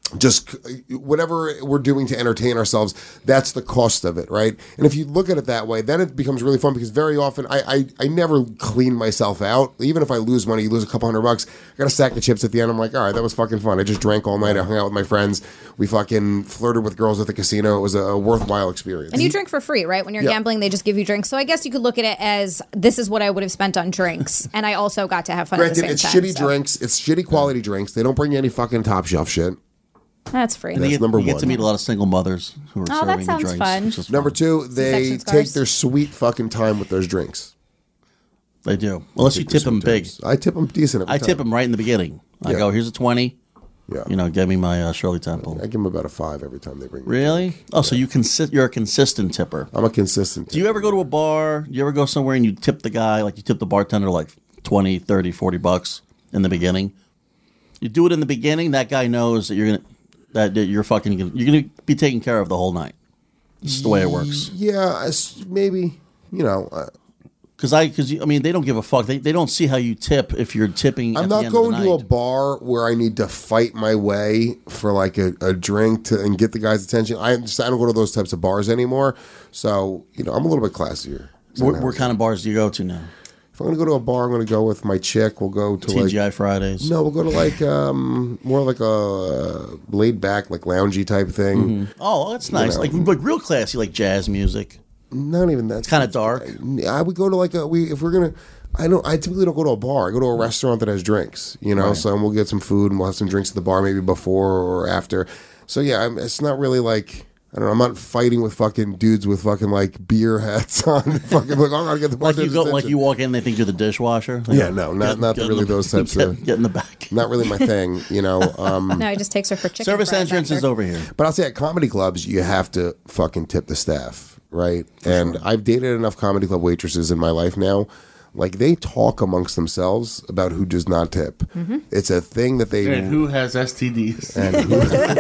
just whatever we're doing to entertain ourselves, that's the cost of it, right? And if you look at it that way, then it becomes really fun because very often I, I, I never clean myself out. Even if I lose money, you lose a couple hundred bucks, I got a sack of chips at the end. I'm like, all right, that was fucking fun. I just drank all night. I hung out with my friends. We fucking flirted with girls at the casino. It was a, a worthwhile experience. And you drink for free, right? When you're Yeah. gambling, they just give you drinks. So I guess you could look at it as this is what I would have spent on drinks, and I also got to have fun at the Granted, same it's time. shitty so. drinks. It's shitty quality drinks. They don't bring you any fucking top shelf shit. That's free. And you That's get, number you get one. to meet a lot of single mothers who are Oh, that serving the sounds drinks. fun. It's just Number two, they C-section take scars? their sweet fucking time with those drinks. They do. Unless you Take their tip them sweet big. times. I tip them decent every I time. tip them right in the beginning. I Yeah. go, here's a twenty. Yeah. You know, get me my uh, Shirley Temple. I give them about a five every time they bring me. Really? Oh, so you consi- you're a consistent tipper. I'm a consistent Do you ever go to a bar? Do you ever go somewhere and you tip the guy, like you tip the bartender like twenty, thirty, forty bucks in the beginning? You do it in the beginning, that guy knows that you're going to that that you're fucking gonna, you're going to be taken care of the whole night. It's just the way it works. Yeah, I s- maybe, you know. Uh, Because I, because I mean, they don't give a fuck. They, they don't see how you tip if you're tipping. I'm at the not end going of the to night. a bar where I need to fight my way for like a, a drink to and get the guy's attention. I just I don't go to those types of bars anymore. So you know, I'm a little bit classier. What, what kind of bars do you go to now? If I'm going to go to a bar, I'm going to go with my chick. We'll go to T G I like Fridays. No, we'll go to like um, more like a laid back, like loungy type thing. Mhm. Oh, that's nice. know. Like like real classy, like jazz music. Not even that. Kind of dark. I would go to like a we if we're gonna. I don't. I typically don't go to a bar. I go to a restaurant that has drinks. You know, Right. so we'll get some food and we'll have some drinks at the bar, maybe before or after. So yeah, I'm, it's not really like. I don't know. I'm not fighting with fucking dudes with fucking like beer hats on. fucking like, oh, I gotta get the Like you bartender's go, like attention. you walk in, they think you're the dishwasher. They Yeah, go, no, not get- not get in really the- those types get, of. Get in the back. Not really my thing. You know. Um, No, he just takes her for chicken. Service fries entrance after. is over here. But I'll say at comedy clubs, you have to fucking tip the staff, right? And I've dated enough comedy club waitresses in my life now. Like, they talk amongst themselves about who does not tip. Mm-hmm. It's a thing that they... And who has S T Ds? And who-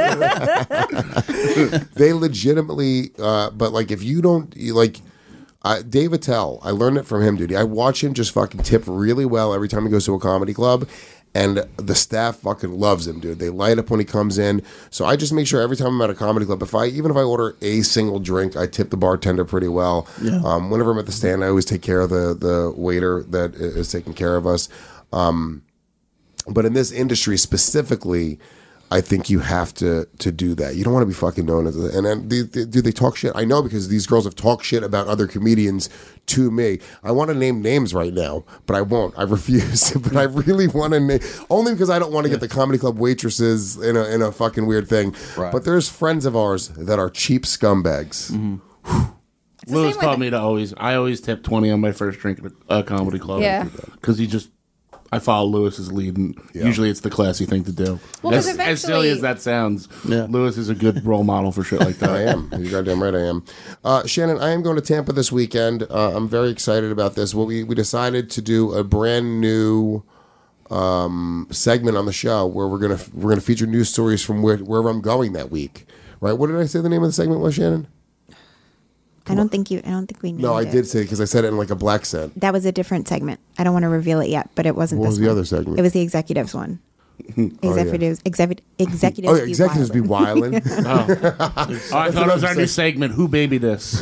they legitimately... Uh, but, like, if you don't... You, like... Uh, Dave Attell, I learned it from him, dude. I watch him just fucking tip really well every time he goes to a comedy club. And the staff fucking loves him, dude. They light up when he comes in. So I just make sure every time I'm at a comedy club, if I even if I order a single drink, I tip the bartender pretty well. Yeah. Um, whenever I'm at the stand, I always take care of the the waiter that is taking care of us. Um, but in this industry specifically, I think you have to to do that. You don't want to be fucking known as a, and then do, do they talk shit? I know because these girls have talked shit about other comedians to me. I want to name names right now, but I won't. I refuse. But I really want to name only because I don't want to get the comedy club waitresses in a in a fucking weird thing. Right. But there's friends of ours that are cheap scumbags. Lewis taught me to always. I always tip twenty on my first drink at a, a comedy club. Yeah. because he just. I follow Lewis's lead, and usually it's the classy thing to do. Well, 'cause as, as silly eventually- as that sounds, Yeah. Lewis is a good role model for shit like that. I am. You're goddamn right I am. Uh, Shannon, I am going to Tampa this weekend. Uh, I'm very excited about this. What we, we decided to do a brand new um, segment on the show where we're gonna we're gonna feature news stories from where, wherever I'm going that week. Right? What did I say the name of the segment was, Shannon? I don't think you. I don't think we. No, I named it. did say because I said it in like a black scent. That was a different segment. I don't want to reveal it yet, but it wasn't. What this was the one. other segment? It was the executives one. Oh, yeah. Executives. Executive. Executives. Oh, yeah, executives be wildin'. Oh, I thought it was our new segment. Who baby this?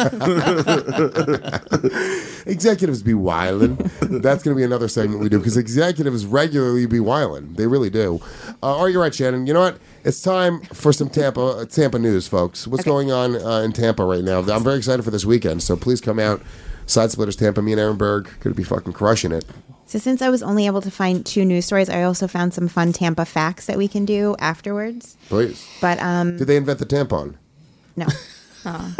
Executives be wildin'. That's going to be another segment we do because executives regularly be wildin'. They really do. Uh, oh, you're right, Shannon. You know what? It's time for some Tampa uh, Tampa news, folks. What's Okay. going on uh, in Tampa right now? I'm very excited for this weekend, so please come out. Side Splitters Tampa. Me and Aaron Berg going to be fucking crushing it. So since I was only able to find two news stories, I also found some fun Tampa facts that we can do afterwards. Please. But um, Did they invent the tampon? no. Oh.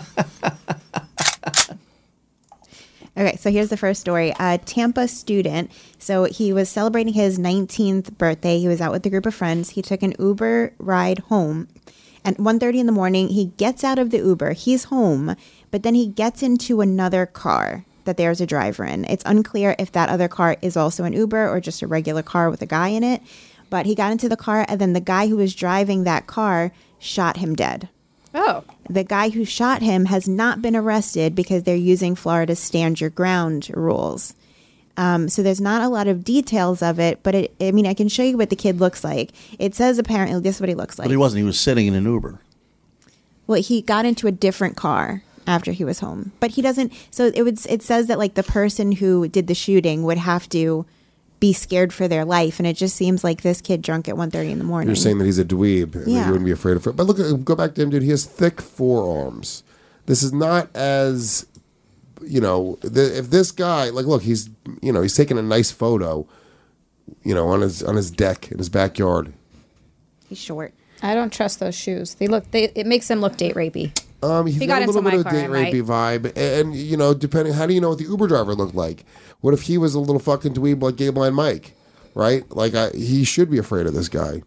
Okay, so here's the first story. A Tampa student, so he was celebrating his nineteenth birthday. He was out with a group of friends. He took an Uber ride home. At one thirty in the morning, he gets out of the Uber. He's home, but then he gets into another car that there's a driver in. It's unclear if that other car is also an Uber or just a regular car with a guy in it. But he got into the car, and then the guy who was driving that car shot him dead. Oh. The guy who shot him has not been arrested because they're using Florida's stand your ground rules. Um, so there's not a lot of details of it, but it, I mean, I can show you what the kid looks like. It says apparently this is what he looks like. But he wasn't. He was sitting in an Uber. Well, he got into a different car after he was home, but he doesn't. So it would. It says that like the person who did the shooting would have to be scared for their life, and it just seems like this kid drunk at one thirty in the morning. You're saying that he's a dweeb, and Yeah. that you wouldn't be afraid of it. But look, at- go back to him, dude. He has thick forearms. This is not as, you know, the, if this guy, like, look, he's, you know, he's taking a nice photo, you know, on his on his deck in his backyard. He's short. I don't trust those shoes. They look. They it makes them look date rapey. Um, he's If he got, got a little into bit my of car, date I might. rapey vibe, and you know, depending, how do you know what the Uber driver looked like? What if he was a little fucking dweeb like Gay Blind Mike, right? Like, I, he should be afraid of this guy.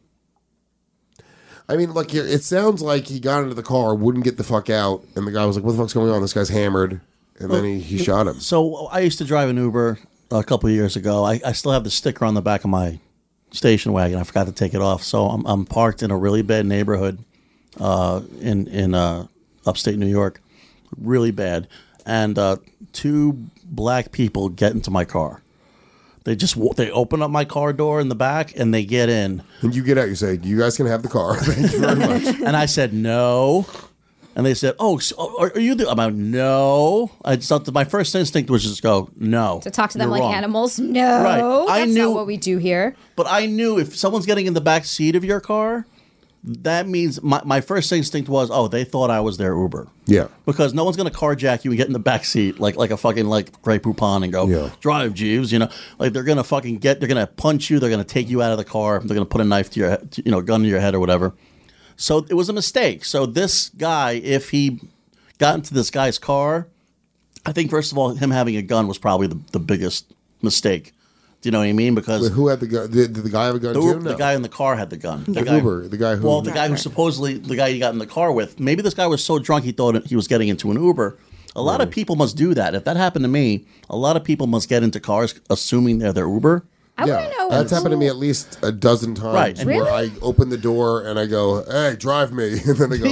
I mean, look, here, it sounds like he got into the car, wouldn't get the fuck out, and the guy was like, "What the fuck's going on? This guy's hammered," and then he, he shot him. So I used to drive an Uber a couple of years ago. I, I still have the sticker on the back of my station wagon. I forgot to take it off. So I'm, I'm parked in a really bad neighborhood uh, in in uh, upstate New York, really bad. And uh, two black people get into my car. They just wa- they open up my car door in the back and they get in. And you get out. You say, "You guys can have the car." Thank you very much. And I said no. And they said, "Oh, so are, are you the?" I'm like, "No." I just, my first instinct was just go, "No." To talk to them You're like wrong." animals? No, Right. I that's knew- not what we do here. But I knew if someone's getting in the back seat of your car, that means my, my first instinct was, oh, they thought I was their Uber. Yeah. Because no one's going to carjack you and get in the back seat like like a fucking like Grey Poupon and go, Yeah. drive, Jeeves. You know, like they're going to fucking get, they're going to punch you. They're going to take you out of the car. They're going to put a knife to your, head, to, you know, gun to your head or whatever. So it was a mistake. So this guy, if he got into this guy's car, I think, first of all, him having a gun was probably the, the biggest mistake. Do you know what I mean? Because Wait, who had the gun? Did, did the guy have a gun the, too? Uber- No. the guy in the car had the gun. The The guy, Uber, the guy who- Well, the guy who supposedly, the guy you got in the car with, maybe this guy was so drunk he thought he was getting into an Uber. A lot of people must do that. If that happened to me, a lot of people must get into cars assuming they're their Uber. I yeah, want to know. that's happened to me at least a dozen times. Right, and- where Really? I open the door and I go, "Hey, drive me," and then they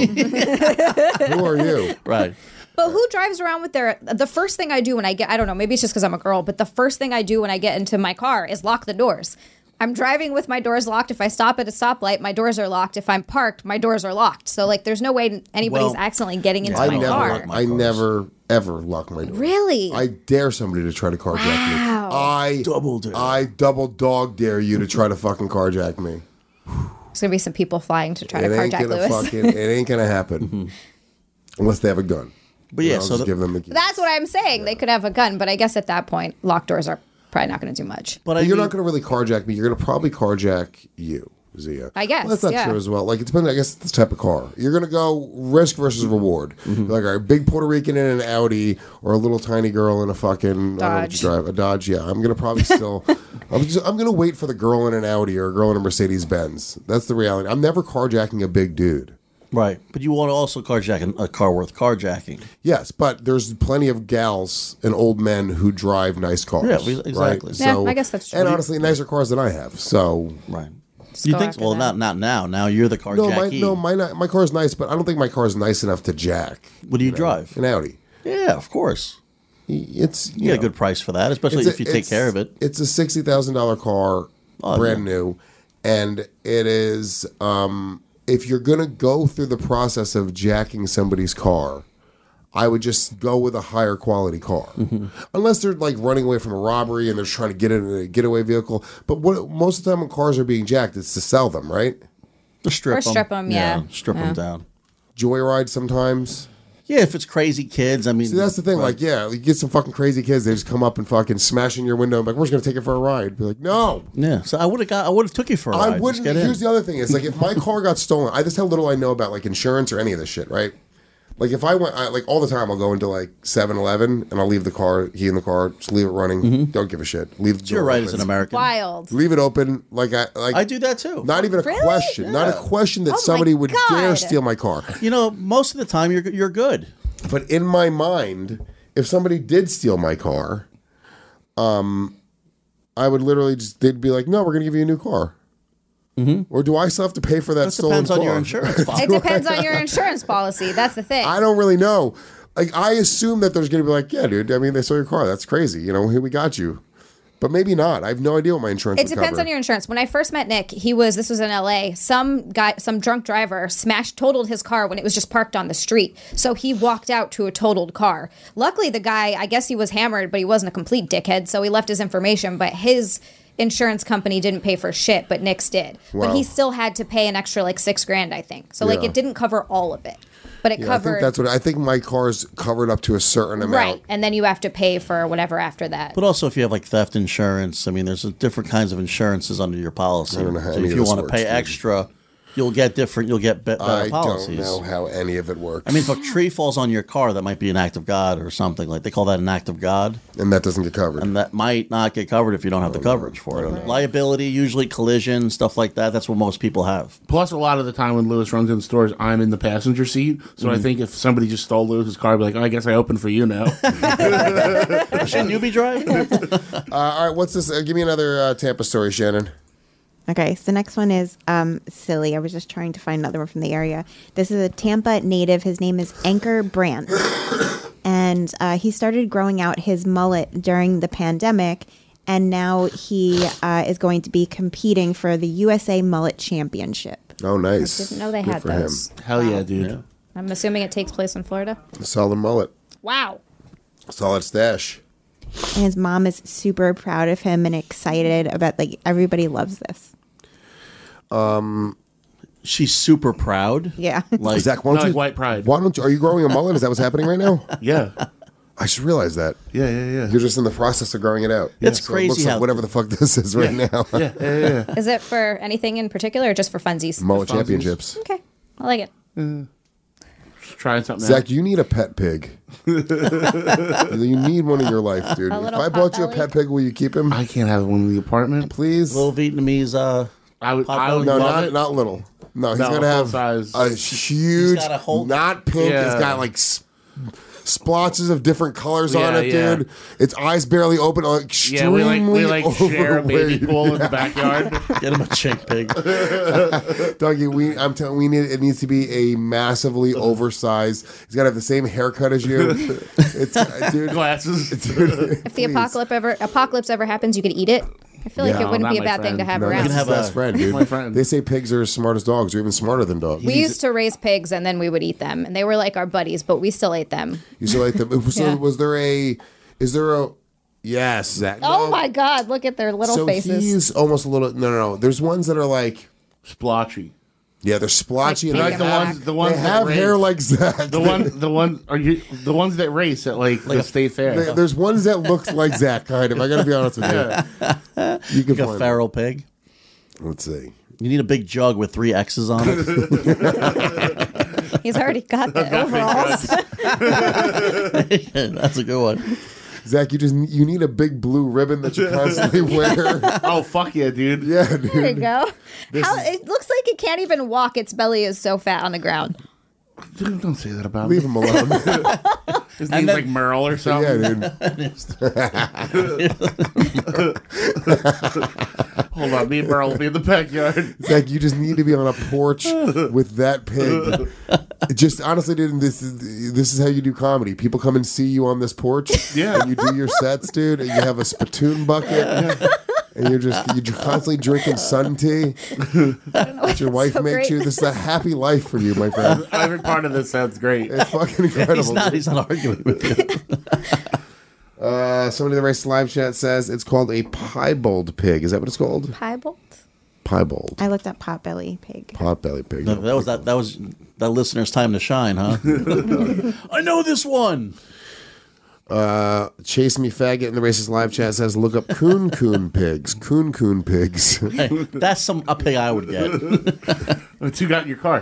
go, "Who are you?" Right. But who drives around with their? The first thing I do when I get, I don't know, maybe it's just because I'm a girl, but the first thing I do when I get into my car is lock the doors. I'm driving with my doors locked. If I stop at a stoplight, my doors are locked. If I'm parked, my doors are locked. So like, there's no way anybody's Well, accidentally getting into I my never, car. lock my I never ever lock my door. Really? I dare somebody to try to carjack Wow. me. I double dare. I double dog dare you to try to fucking carjack me. There's gonna be some people flying to try it to ain't carjack gonna Lewis. fucking. It ain't gonna happen unless they have a gun. But yeah, I'll so just the- give them the key. That's what I'm saying. They could have a gun, but I guess at that point, locked doors are probably not going to do much. But I you're mean- not going to really carjack me. You're going to probably carjack you, Zia. I guess, Well, that's not yeah. true as well. Like, it depends, I guess, the type of car. You're going to go risk versus reward. Mm-hmm. Like, a big Puerto Rican in an Audi or a little tiny girl in a fucking, I don't know what you Dodge. drive, a Dodge, yeah. I'm going to probably still, I'm just, I'm going to wait for the girl in an Audi or a girl in a Mercedes Benz. That's the reality. I'm never carjacking a big dude. Right. But you want to also carjack a car worth carjacking. Yes, but there's plenty of gals and old men who drive nice cars. Yeah, we- exactly. Right? Yeah, So, I guess that's true. And honestly, nicer cars than I have. So Right. Just you go think? after Well, that. not not now. Now you're the no, my carjackee. no, my not- my car's nice, but I don't think my car's nice enough to jack. What do you drive? An Audi. Yeah, of course. It's You you get a know, good price for that, especially it's a- if you take it's- care of it. It's a sixty thousand dollar car, Oh, brand yeah. new, and it is. Um, if you're gonna go through the process of jacking somebody's car, I would just go with a higher quality car, Mm-hmm. unless they're like running away from a robbery and they're trying to get in a getaway vehicle. But what most of the time when cars are being jacked, it's to sell them, right? To strip Or strip 'em, yeah. strip Yeah. them down. Joyride sometimes. Yeah, if it's crazy kids, I mean. See, that's the thing. right. Like, yeah, you get some fucking crazy kids. They just come up and fucking smash in your window. And be like, we're just gonna take it for a ride. Be like, no. Yeah, so I would have got. I would have took you for a ride. I Just wouldn't. get in. Here's the other thing: is like if my car got stolen, I just how little I know about like insurance or any of this shit, right? Like if I went, I, like all the time, I'll go into like seven eleven and I'll leave the car, key in the car, just leave it running. Don't give a shit. Leave the It's your door right open. as an American. Wild. Leave it open, like I like. I do that too. Not even a Really? question. Not a Yeah. question that Oh my somebody would dare God. steal my car. You know, most of the time you're you're good. But in my mind, if somebody did steal my car, um, I would literally just, they'd be like, no, we're going to give you a new car. Mm-hmm. Or do I still have to pay for that That stolen depends on car? your insurance policy. It depends on your insurance policy. That's the thing. I don't really know. Like, I assume that there's going to be like, yeah, dude, I mean, they stole your car. That's crazy. You know, here we got you. But maybe not. I have no idea what my insurance. It would depends cover. on your insurance. When I first met Nick, he was this was in L A. Some guy, some drunk driver, smashed, totaled his car when it was just parked on the street. So he walked out to a totaled car. Luckily, the guy, I guess he was hammered, but he wasn't a complete dickhead. So he left his information, but his insurance company didn't pay for shit, but Nick's did. Wow. But he still had to pay an extra like six grand, I think. So like Yeah. it didn't cover all of it, but it Yeah, covered. I think that's what I think. My car's covered up to a certain amount. Right, and then you have to pay for whatever after that. But also, if you have like theft insurance, I mean, there's different kinds of insurances under your policy. I don't know how so any if of you this want to works, pay dude. extra, you'll get different. You'll get be- better I policies. don't know how any of it works. I mean, if a tree falls on your car, that might be an act of God or something. Like they call that an act of God, and that doesn't get covered. And that might not get covered if you don't have the coverage for it. Liability, usually collision, stuff like that. That's what most people have. Plus, a lot of the time when Lewis runs in stores, I'm in the passenger seat. So I Mhm. think if somebody just stole Lewis's car, I'd be like, oh, I guess I opened for you now. Shouldn't you be driving? uh, all right, what's this? Uh, give me another uh, Tampa story, Shannon. Okay, so the next one is um, silly. I was just trying to find another one from the area. This is a Tampa native. His name is Anchor Brandt. And uh, he started growing out his mullet during the pandemic. And now he uh, is going to be competing for the U S A Mullet Championship. Oh, nice. I didn't know they Good had for those. him. Hell yeah, dude. I'm assuming it takes place in Florida. Solid mullet. Wow. Solid stash. And his mom is super proud of him and excited about, like, everybody loves this. Um, she's super proud. Yeah. Like Zach, why don't No, you? like white pride. Why don't you? Are you growing a mullet? Is that what's happening right now? Yeah. I just realized that. Yeah, yeah, yeah. You're just in the process of growing it out. It's So crazy It looks like how- whatever the fuck this is right now. Yeah, yeah, yeah. Is it for anything in particular or just for funsies? Mullet Funsies. championships. Okay. I like it. Just trying something Zach, out. you need a pet pig. you need one in your life, dude. A If little I bought you a potbelly? pet pig, will you keep him? I can't have one in the apartment. Please. Little Vietnamese. Uh, I would, I Potbelly? would No, love not it. not little. No, he's No, gonna have full-size. a huge, got a whole- not pink. Yeah. It's got like s- splotches of different colors on Yeah, it, yeah. dude. Its eyes barely open. Like, extremely Yeah, we like we like share a baby overweight. pool in the backyard. Get him a chink pig. Dougie, we I'm telling we need it needs to be a massively oversized. He's got to have the same haircut as you. It's uh, dude, Glasses. dude. If the apocalypse ever apocalypse ever happens, you could eat it. I feel like Yeah. it wouldn't No, be a not bad my thing to friend. have No, around. that's his have a- best friend, dude. My friend. They say pigs are as smart as dogs, or even smarter than dogs. We used to raise pigs and then we would eat them, and they were like our buddies, but we still ate them. You still like them? So Yeah. was there a? Is there a? Yes, Zach. Oh No. my God! Look at their little so faces. he's almost a little. No, no, no. There's ones that are like. Splotchy. Yeah, they're splotchy. Like and pink they and have, black. The ones they that have race. hair like Zach. The one, the one, are you the ones that race at like, the state fair? There- There's ones that look like Zach, kind of. I gotta be honest with you. You can Like a find feral pig. them. Let's see. You need a big jug with three X's on it. He's already got the overalls. That's a good one. Zach, you just you need a big blue ribbon that you constantly wear. Oh fuck yeah, dude! Yeah, dude. There you go. This How, is- it looks like it can't even walk. Its belly is so fat on the ground. Dude, don't say that about Leave me. him alone. His name's then- like Merle or something. yeah, dude. Hold on, me and Merle will be in the backyard. Zach, you just need to be on a porch with that pig. Just honestly, dude, this is this is how you do comedy. People come and see you on this porch. Yeah. And you do your sets, dude, and you have a spittoon bucket. And you're just you're constantly drinking sun tea that your wife so makes great. you. This is a happy life for you, my friend. Every part of this sounds great. It's fucking incredible. He's not. He's not arguing with you. Uh, somebody in the race live chat says it's called a piebald pig. Is that what it's called? Piebald? Piebald. I looked up potbelly pig. Potbelly pig. That, that was that. That was that listener's time to shine, huh? I know this one. Uh, Chase Me Faggot in the racist live chat says look up coon coon pigs. Coon coon pigs. Hey, that's some a pig I would get. What you got in your car?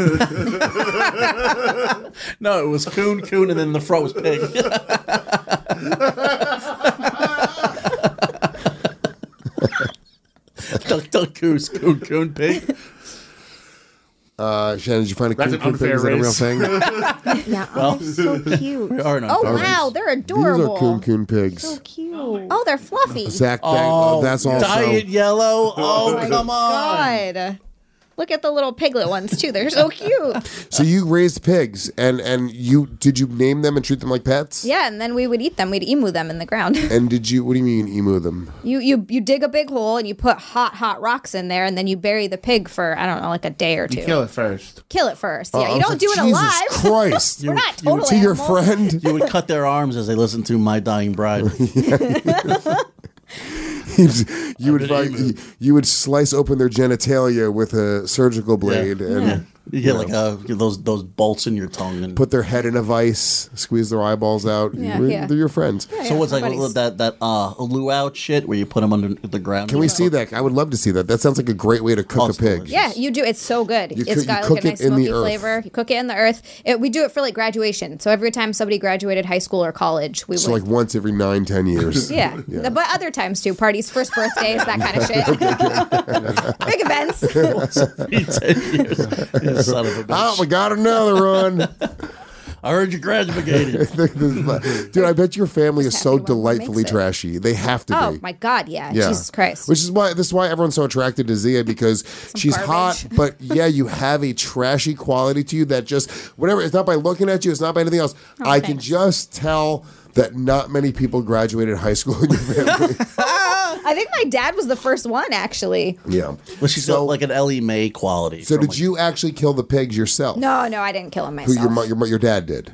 No, it was coon coon, and then the front was pig. duck duck goose coon coon pig. Uh, Shannon, did you find a That's coon an coon pig? Is that a real race. thing? Yeah, Well, oh, so cute. we are an Oh unfair wow, race. they're These adorable. are coon coon pigs. So cute. Oh, they're fluffy. Zach, that- Oh, that's also. diet yellow. Oh, my come on. God. Look at the little piglet ones too. They're so cute. So you raised pigs, and and you did you name them and treat them like pets? Yeah, and then we would eat them. We'd emu them in the ground. And did you? What do you mean emu them? You you you dig a big hole and you put hot hot rocks in there, and then you bury the pig for I don't know, like a day or two. You kill it first. Kill it first. Oh, Yeah, I you was don't like, do it Jesus alive. Christ. We're not total to your animals. friend. You would cut their arms as they listen to My Dying Bride. you would find, you, you would slice open their genitalia with a surgical blade Yeah. and Yeah. You get know, like uh, get those those bolts in your tongue and put their head in a vice, squeeze their eyeballs out. Yeah, They're, yeah. they're your friends. so what's like that that uh luau shit where you put them under the ground? Can we see that? I would love to see that. That sounds like a great way to cook a pig. Yeah, you do. It's so good. You It's cook- got you like cook a it nice in the smoky earth. flavor. You cook it in the earth. It, we do it for like graduation. So every time somebody graduated high school or college, we So would. like once every nine, ten years. yeah. Yeah. but other times too. Parties, first birthdays, that kind of shit. Big events. You son of a bitch. Oh, we got another one. I heard you graduated. Dude, I bet your family is so delightfully trashy. They have to Oh be. my God, yeah. Jesus Christ. Which is why this is why everyone's so attracted to Zia, because she's garbage. hot, but yeah, you have a trashy quality to you that just whatever. It's not by looking at you. It's not by anything else. Oh, I can just tell that not many people graduated high school in your family. I think my dad was the first one, actually. yeah. Well, she's got like an Ellie Mae quality. So from, did like- you actually kill the pigs yourself? No, no, I didn't kill him Who myself. your, mo- your mo- your dad did?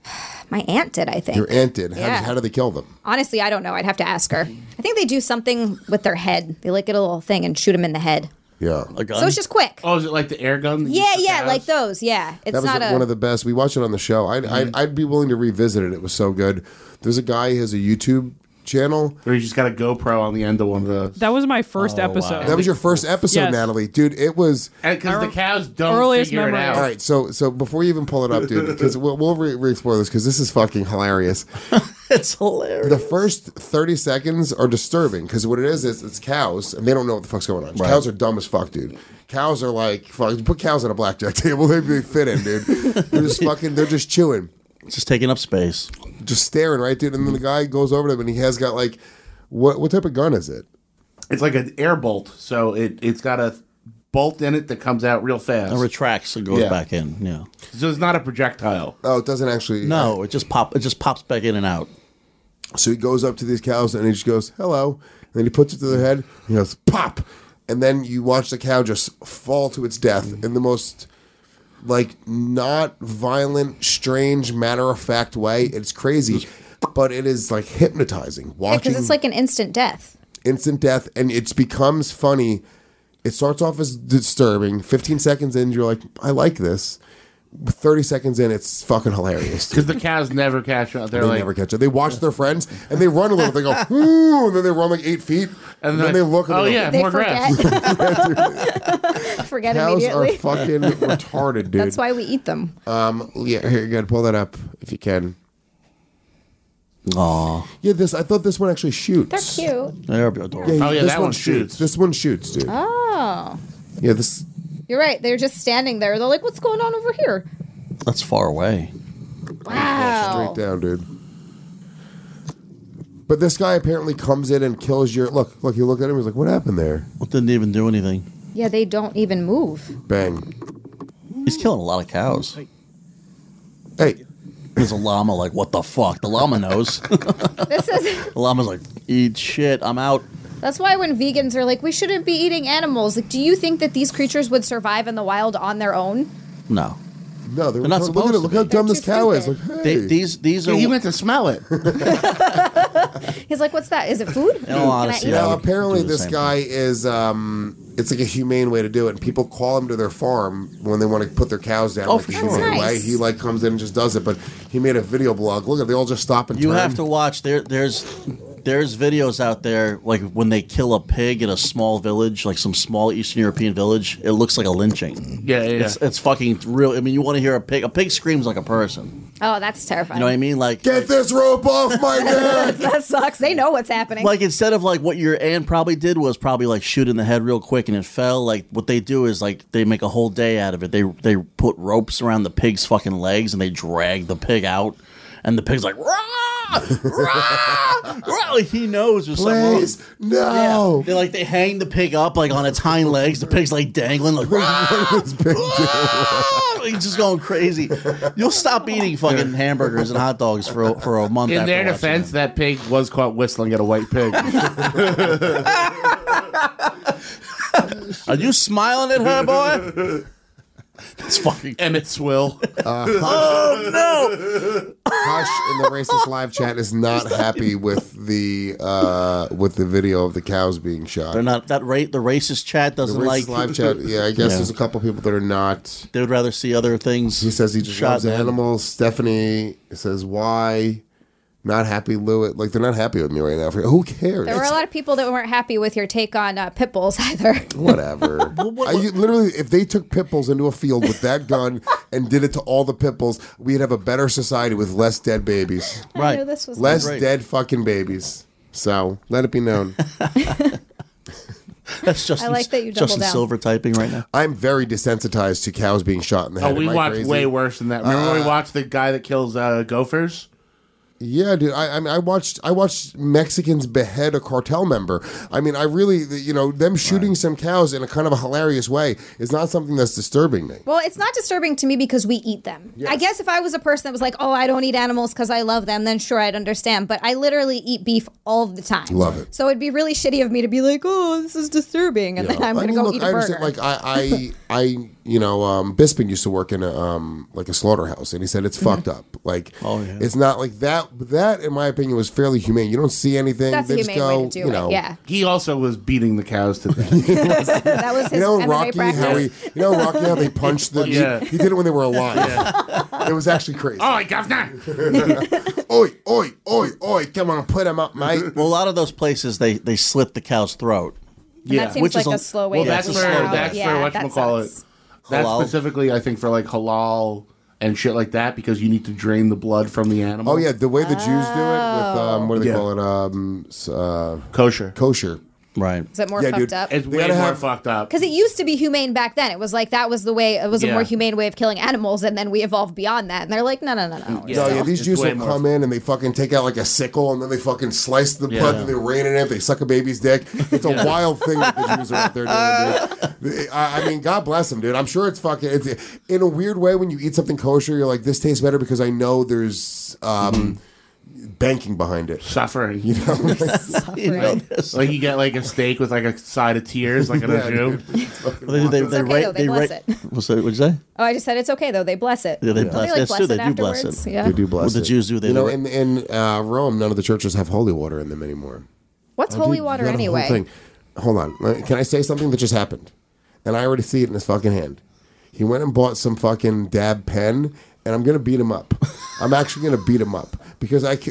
My aunt did, I think. Your aunt did. How, Yeah. did. how did they kill them? Honestly, I don't know. I'd have to ask her. I think they do something with their head. They like get a little thing and shoot them in the head. Yeah. A gun? So it's just quick. Oh, is it like the air gun? that you Yeah, put yeah, down? like those. Yeah, it's that was not a. one of the best. We watched it on the show. I'd, Mm-hmm. I'd, I'd be willing to revisit it. It was so good. There's a guy who has a YouTube channel. Where you just got a GoPro on the end of one of those. That was my first Oh, episode. That was your first episode, Yes. Natalie. Dude, it was... Because the cows don't Earliest figure it memory. out. All right, so so before you even pull it up, dude, because we'll, we'll re- re-explore this, because this is fucking hilarious. It's hilarious. The first thirty seconds are disturbing, because what it is, is it's cows, and they don't know what the fuck's going on. Right. Cows are dumb as fuck, dude. Cows are like... Fuck, you put cows on a blackjack table, they, they fit in, dude. They're just fucking... They're just chewing. Just taking up space. Just staring, right, dude? And then the guy goes over to him, and he has got like... What what type of gun is it? It's like an air bolt, so it, it's got a bolt in it that comes out real fast. It retracts and goes Yeah. back in. Yeah. So it's not a projectile. Oh, it doesn't actually... No, it just pop. It just pops back in and out. So he goes up to these cows and he just goes, hello. And then he puts it to their head. And he goes, pop. And then you watch the cow just fall to its death in the most, like, not violent, strange, matter-of-fact way. It's crazy. But it is, like, hypnotizing. Watching Because it's like an instant death. instant death. And it becomes funny. It starts off as disturbing. fifteen seconds in, you're like, I like this. thirty seconds in, it's fucking hilarious. Because the cows never catch up. They're They like, never catch it. They watch their friends and they run a little. They go, ooh, and then they run like eight feet, and, And then then- they look. And oh, they go, yeah, They more forget. grass. Forget Cows immediately. are fucking retarded, dude. That's why we eat them. Um, yeah, here, you gotta pull that up if you can. Aw. Yeah, this. I thought this one actually shoots. They're cute. They're adorable. Yeah, Oh, yeah, this that one shoots. This one shoots, dude. Oh. Yeah, this. You're right. They're just standing there. They're like, what's going on over here? That's far away. Wow. Straight down, dude. But this guy apparently comes in and kills your. Look, look. You look at him. He's like, "What happened there?" Well, didn't even do anything. Yeah, they don't even move. Bang. He's killing a lot of cows. Hey. There's a llama like, what the fuck? The llama knows. This is. The llama's like, eat shit. I'm out. That's why when vegans are like, we shouldn't be eating animals. Like, do you think that these creatures would survive in the wild on their own? No. No, they're, They're not look supposed at it. to Look how be. dumb They're this too cow is. Like, stupid. hey. They, these these are. Yeah, he went to smell it. He's like, what's that? Is it food? In all honesty, Can I eat I it? Now, would apparently, do the this same guy is, um, it's like a humane way to do it. And people call him to their farm when they want to put their cows down. Oh, like for a sure. humane That's way. nice. He, like, comes in and just does it. But he made a video blog. Look at they all just stop and You turn. have to watch. There, there's, there's videos out there like when they kill a pig in a small village, like some small Eastern European village. It looks like a lynching. Yeah, yeah, yeah. It's, it's fucking real. I mean, you want to hear a pig? A pig screams like a person. Oh, that's terrifying. You know what I mean? Like, Get this rope off my neck! That sucks. They know what's happening. like instead of like what your aunt probably did was probably like shoot in the head real quick and it fell. Like what they do is like they make a whole day out of it. They they put ropes around the pig's fucking legs and they drag the pig out, and the pig's like, "Rah!" rah, rah. Like he knows there's something wrong. Please, no. Yeah. They like they hang the pig up like on its hind legs. The pig's like dangling like rah, This big rah. He's just going crazy. You'll stop eating fucking hamburgers and hot dogs for a, for a month. In after their watching defense, it. that pig was caught whistling at a white pig. Are you smiling at her, boy? It's fucking Emmett Swill. Uh, oh no! Hush in the racist live chat is not happy with the uh, with the video of the cows being shot. They're not that rate. The racist chat The doesn't racist like live chat. Yeah, I guess Yeah. there's a couple people that are not. They would rather see other things. He says he just shot loves than- animals. Stephanie says why. Not happy, Lewis. Like, they're not happy with me right now. Who cares? There were a lot of people that weren't happy with your take on uh, pit bulls either. Whatever. I, you- literally, if they took pit bulls into a field with that gun and did it to all the pit bulls, we'd have a better society with less dead babies. I knew this was Less great. dead fucking babies. So, let it be known. That's Justin, I like that you double Justin down. Silver typing right now. I'm very desensitized to cows being shot in the head. Oh, we Am I watched crazy? way worse than that. Remember Uh, we watched the guy that kills uh, gophers? Yeah, dude. I, I mean, I watched. I watched Mexicans behead a cartel member. I mean, I really, you know, them shooting some cows in a kind of a hilarious way is not something that's disturbing me. Well, it's not disturbing to me because we eat them. I guess if I was a person that was like, oh, I don't eat animals because I love them, then sure, I'd understand. But I literally eat beef all the time. Love it. So it'd be really shitty of me to be like, oh, this is disturbing. And Yeah. then I'm I going to mean, go look, eat a I burger. understand. Like I, I, I, you know, um, Bisping used to work in a um, like a slaughterhouse, and he said it's Mm-hmm. fucked up. Like, it's not like that. That, in my opinion, was fairly humane. You don't see anything. That's they a just humane go, way to do you it, know, yeah. He also was beating the cows to death. That was his You know, M M A Rocky, practice. how he, you know, Rocky, how they punched the. Yeah. He, he did it when they were alive. It was actually crazy. Oh, governor! Oi, oi, oi, oi! Come on, put him up, mate. Well, a lot of those places they they slit the cow's throat. And that seems Which like is a slow way Well, to that's do for that. that's Yeah, for that whatchamacallit. sucks. That's Halal. specifically, I think, for like halal and shit like that because you need to drain the blood from the animal. Oh yeah, the way the Jews do it with um, what do they Yeah. call it? Um, s- uh, kosher. Kosher. Right. Is it more Yeah, fucked dude. up? It's They way gotta more have- fucked up. Because it used to be humane back then. It was like that was the way. It was a Yeah. more humane way of killing animals, and then we evolved beyond that. And they're like, no, no, no, no. No, yeah, these It's Jews way will more- come in and they fucking take out like a sickle and then they fucking slice the blood Yeah. and they rain in it. They suck a baby's dick. It's a wild thing that the Jews are out there doing, dude. I I mean, God bless them, dude. I'm sure it's fucking. It's, in a weird way, when you eat something kosher, you're like, this tastes better because I know there's um, banking behind it. Suffering. You know, You know this. Like you get like a steak with like a side of tears, like in Yeah, a Jew. dude. They, they, they, okay, rate- though. They bless rate- it. What's that? What'd you say? Oh, I just said it's okay though. They bless it. Yeah, they Don't bless- like, that's bless true, it they do bless afterwards? it. Yeah. they do bless What the it. Jews do, they You know, do in in uh, Rome, none of the churches have holy water in them anymore. What's Oh, holy dude, water you got a whole anyway? thing. Hold on. Uh, Can I say something that just happened? And I already see it in his fucking hand. He went and bought some fucking dab pen, and I'm gonna beat him up. I'm actually gonna beat him up because I,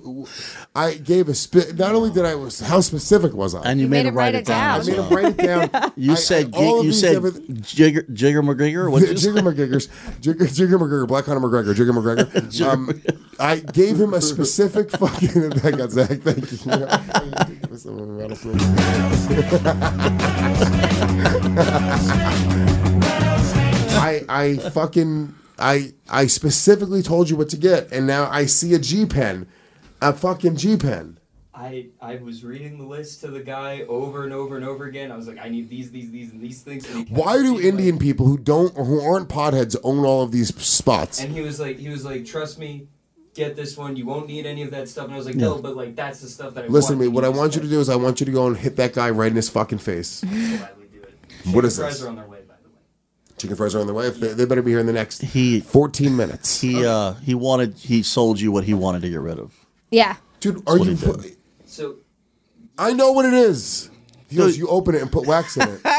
I gave a spe- not only did I was how specific was I? And you, made, him write it down. I made him write it down. You I- said I- all gi- of you these said different- Jigger Jigger McGregor. What did you say? Jigger McGregor's Jigger, Jigger McGregor, Black Hunter McGregor, Jigger McGregor. Um, I gave him a specific fucking. I got Zach. Thank you. You know, I I fucking I I specifically told you what to get, and now I see a G pen, a fucking G pen. I I was reading the list to the guy over and over and over again. I was like, I need these, these, these, and these things. And he kept Why do repeating, Indian like- people who don't or who aren't potheads own all of these spots? And he was like, he was like, trust me, get this one. You won't need any of that stuff. And I was like, Yeah. no, but like that's the stuff that I Listen to want. me. What I want you to do is I want you to go and hit that guy right in his fucking face. What is Fries this? are on their way, by the way. Chicken fries are on the way. If they, they better be here in the next He fourteen minutes. he uh he wanted he sold you what he wanted to get rid of. Yeah. Dude, are what you? he did. pu- So I know what it is. He goes, you open it and put wax in it.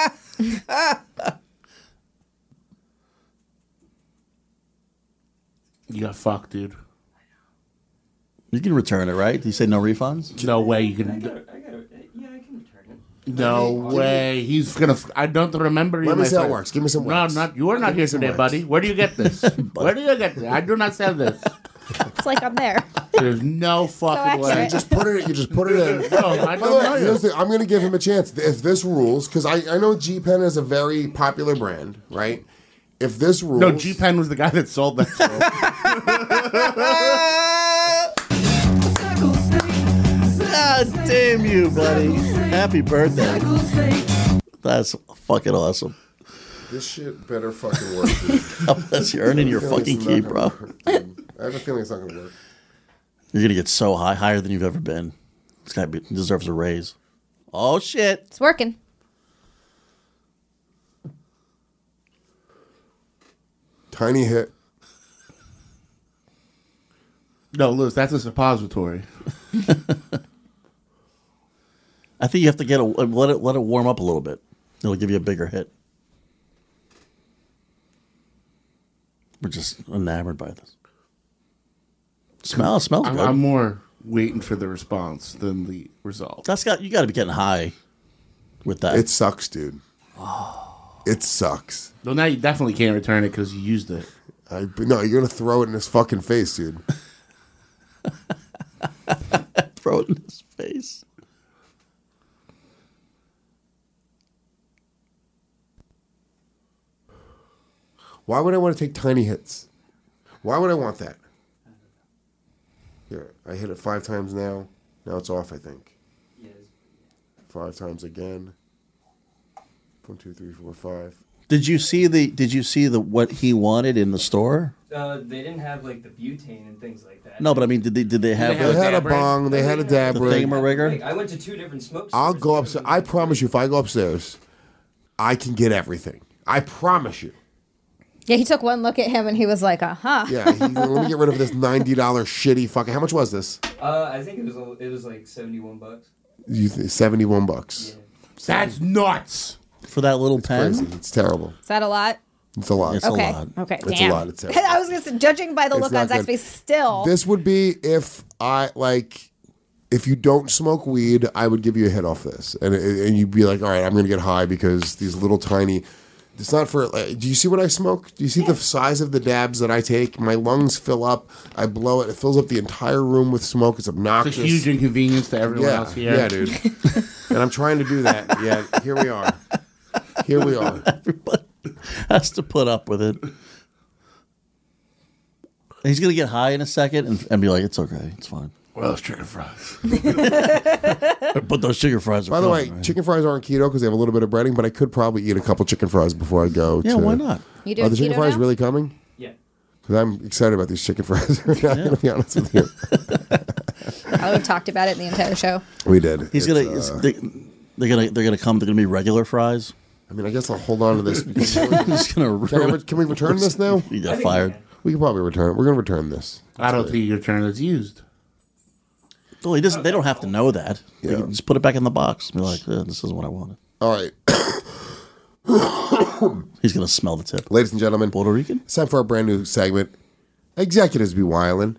You got fucked, dude. You can return it, right? You say no refunds? No way you I can. gotta, I gotta, yeah, I can return it. No way. He's gonna. I don't remember. you, Let me my see how it friend. works. Give me some No, wax. not you are not Give me here some today, wax. buddy. Where do you get this? Where do you get this? I do not sell this. It's like I'm there. There's no fucking way. accurate. Just put it. You just put it in. No, I By the don't way, know you. here's the- I'm going to give him a chance. If this rules, because I, I know G Pen is a very popular brand, right? If this rules, No, G Pen was the guy that sold that. damn you, buddy. Happy birthday. That's fucking awesome. This shit better fucking work, dude. That's you earning your fucking keep, bro. Work, I have a feeling it's not going to work. You're going to get so high, higher than you've ever been. This guy be, deserves a raise. Oh, shit. It's working. Tiny hit. No, Liz, that's a suppository. I think you have to get a let it let it warm up a little bit. It'll give you a bigger hit. We're just enamored by this. Smell it smells I'm, good. I'm more waiting for the response than the result. That's got you got to be getting high with that. It sucks, dude. It sucks. Well, now you definitely can't return it because you used it. I, no, you're gonna throw it in his fucking face, dude. Throw it in his face. Why would I want to take tiny hits? Why would I want that? Here, I hit it five times now. Now it's off, I think. Five times again. One, two, three, four, five. Did you see the Did you see the what he wanted in the store? Uh, they didn't have like the butane and things like that. No, but I mean, did they did they have? They had a bong. They had a dab the rig. thingamajigger? I went to two different smoke I'll stores. go upstairs. I promise you, if I go upstairs, I can get everything. I promise you. Yeah, he took one look at him and he was like, uh huh. Yeah, he, let me get rid of this ninety dollar shitty fucking. How much was this? Uh, I think it was a- it was like seventy one bucks. You th- seventy-one bucks. That's nuts. For that little It's pen? crazy. It's terrible. Is that a lot? It's a lot. It's okay. a lot. Okay. It's Damn. a lot. It's terrible. I was just judging by the It's look not on Zach's good. face. Still, This would be if I like. If you don't smoke weed, I would give you a hit off this, and and you'd be like, all right, I'm gonna get high because these little tiny. It's not for. Like, do you see what I smoke? Do you see the size of the dabs that I take? My lungs fill up. I blow it. It fills up the entire room with smoke. It's obnoxious. It's a huge inconvenience to everyone yeah, else here. yeah, dude. And I'm trying to do that. Yeah, here we are. Here we are. Everybody has to put up with it. He's gonna get high in a second and, and be like, "It's okay, it's fine." Well, it's chicken fries. But those chicken fries are. By the way, coming, right? chicken fries aren't keto because they have a little bit of breading, but I could probably eat a couple chicken fries before I go. Yeah, to, why not? You doing Are the chicken keto fries now? really coming? Yeah. Because I'm excited about these chicken fries. I'm going to be honest with you. I would have talked about it in the entire show. We did. He's It's, gonna. uh, it's- they, they're gonna. They're gonna come. They're gonna be regular fries. I mean, I guess I'll hold on to this. Just gonna. Can, I ruin- re- can we return this now? You got fired. We can probably return it. We're going to return this. I don't think your turn is used. Well, he doesn't. They don't have to know that. They Yeah. can just put it back in the box. Be like, yeah, "This is what I wanted." All right. He's gonna smell the tip. Ladies and gentlemen, Puerto Rican. it's time for our brand new segment. Executives be wildin'.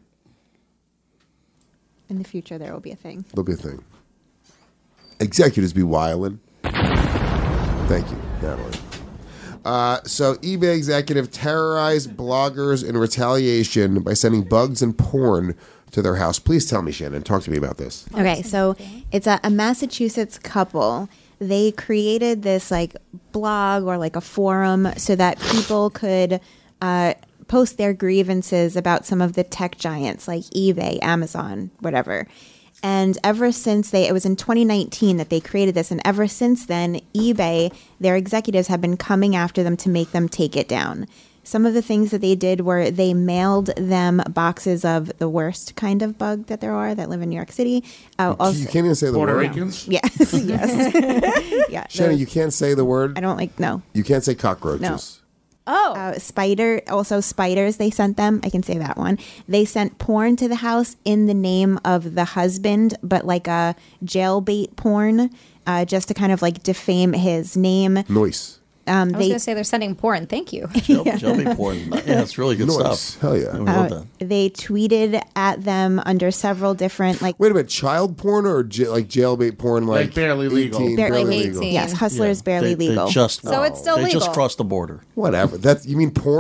In the future, there will be a thing. There'll be a thing. Executives be wildin'. Thank you, Natalie. Uh, so, eBay executive terrorized bloggers in retaliation by sending bugs and porn to their house. Please tell me, Shannon. Talk to me about this. Okay, so it's a, a Massachusetts couple. They created this like blog or like a forum so that people could uh, post their grievances about some of the tech giants like eBay, Amazon, whatever. And ever since they, it was in twenty nineteen that they created this. And ever since then, eBay, their executives have been coming after them to make them take it down. Some of the things that they did were they mailed them boxes of the worst kind of bug that there are that live in New York City. Uh, also, You can't even say the Puerto word. Ricans? yes, yes. yeah, Shannon, those- you can't say the word. I don't like, no. You can't say cockroaches. Oh. Uh, spider, also spiders, they sent them. I can say that one. They sent porn to the house in the name of the husband, but like a jailbait porn, uh, just to kind of like defame his name. Noise. Um, I was they, going to say they're sending porn. Thank you. Jell- Jelly porn. Yeah, it's really good Noise. stuff. Hell yeah. we love uh, that. they tweeted at them under several different like Wait a minute, child porn or j- like jailbait porn? Like, Like barely legal. eighteen, Barely barely eighteen. legal. yes, hustlers Yeah. barely They- they legal. just, So it's still they legal. just crossed the border. Whatever. That's you mean porn?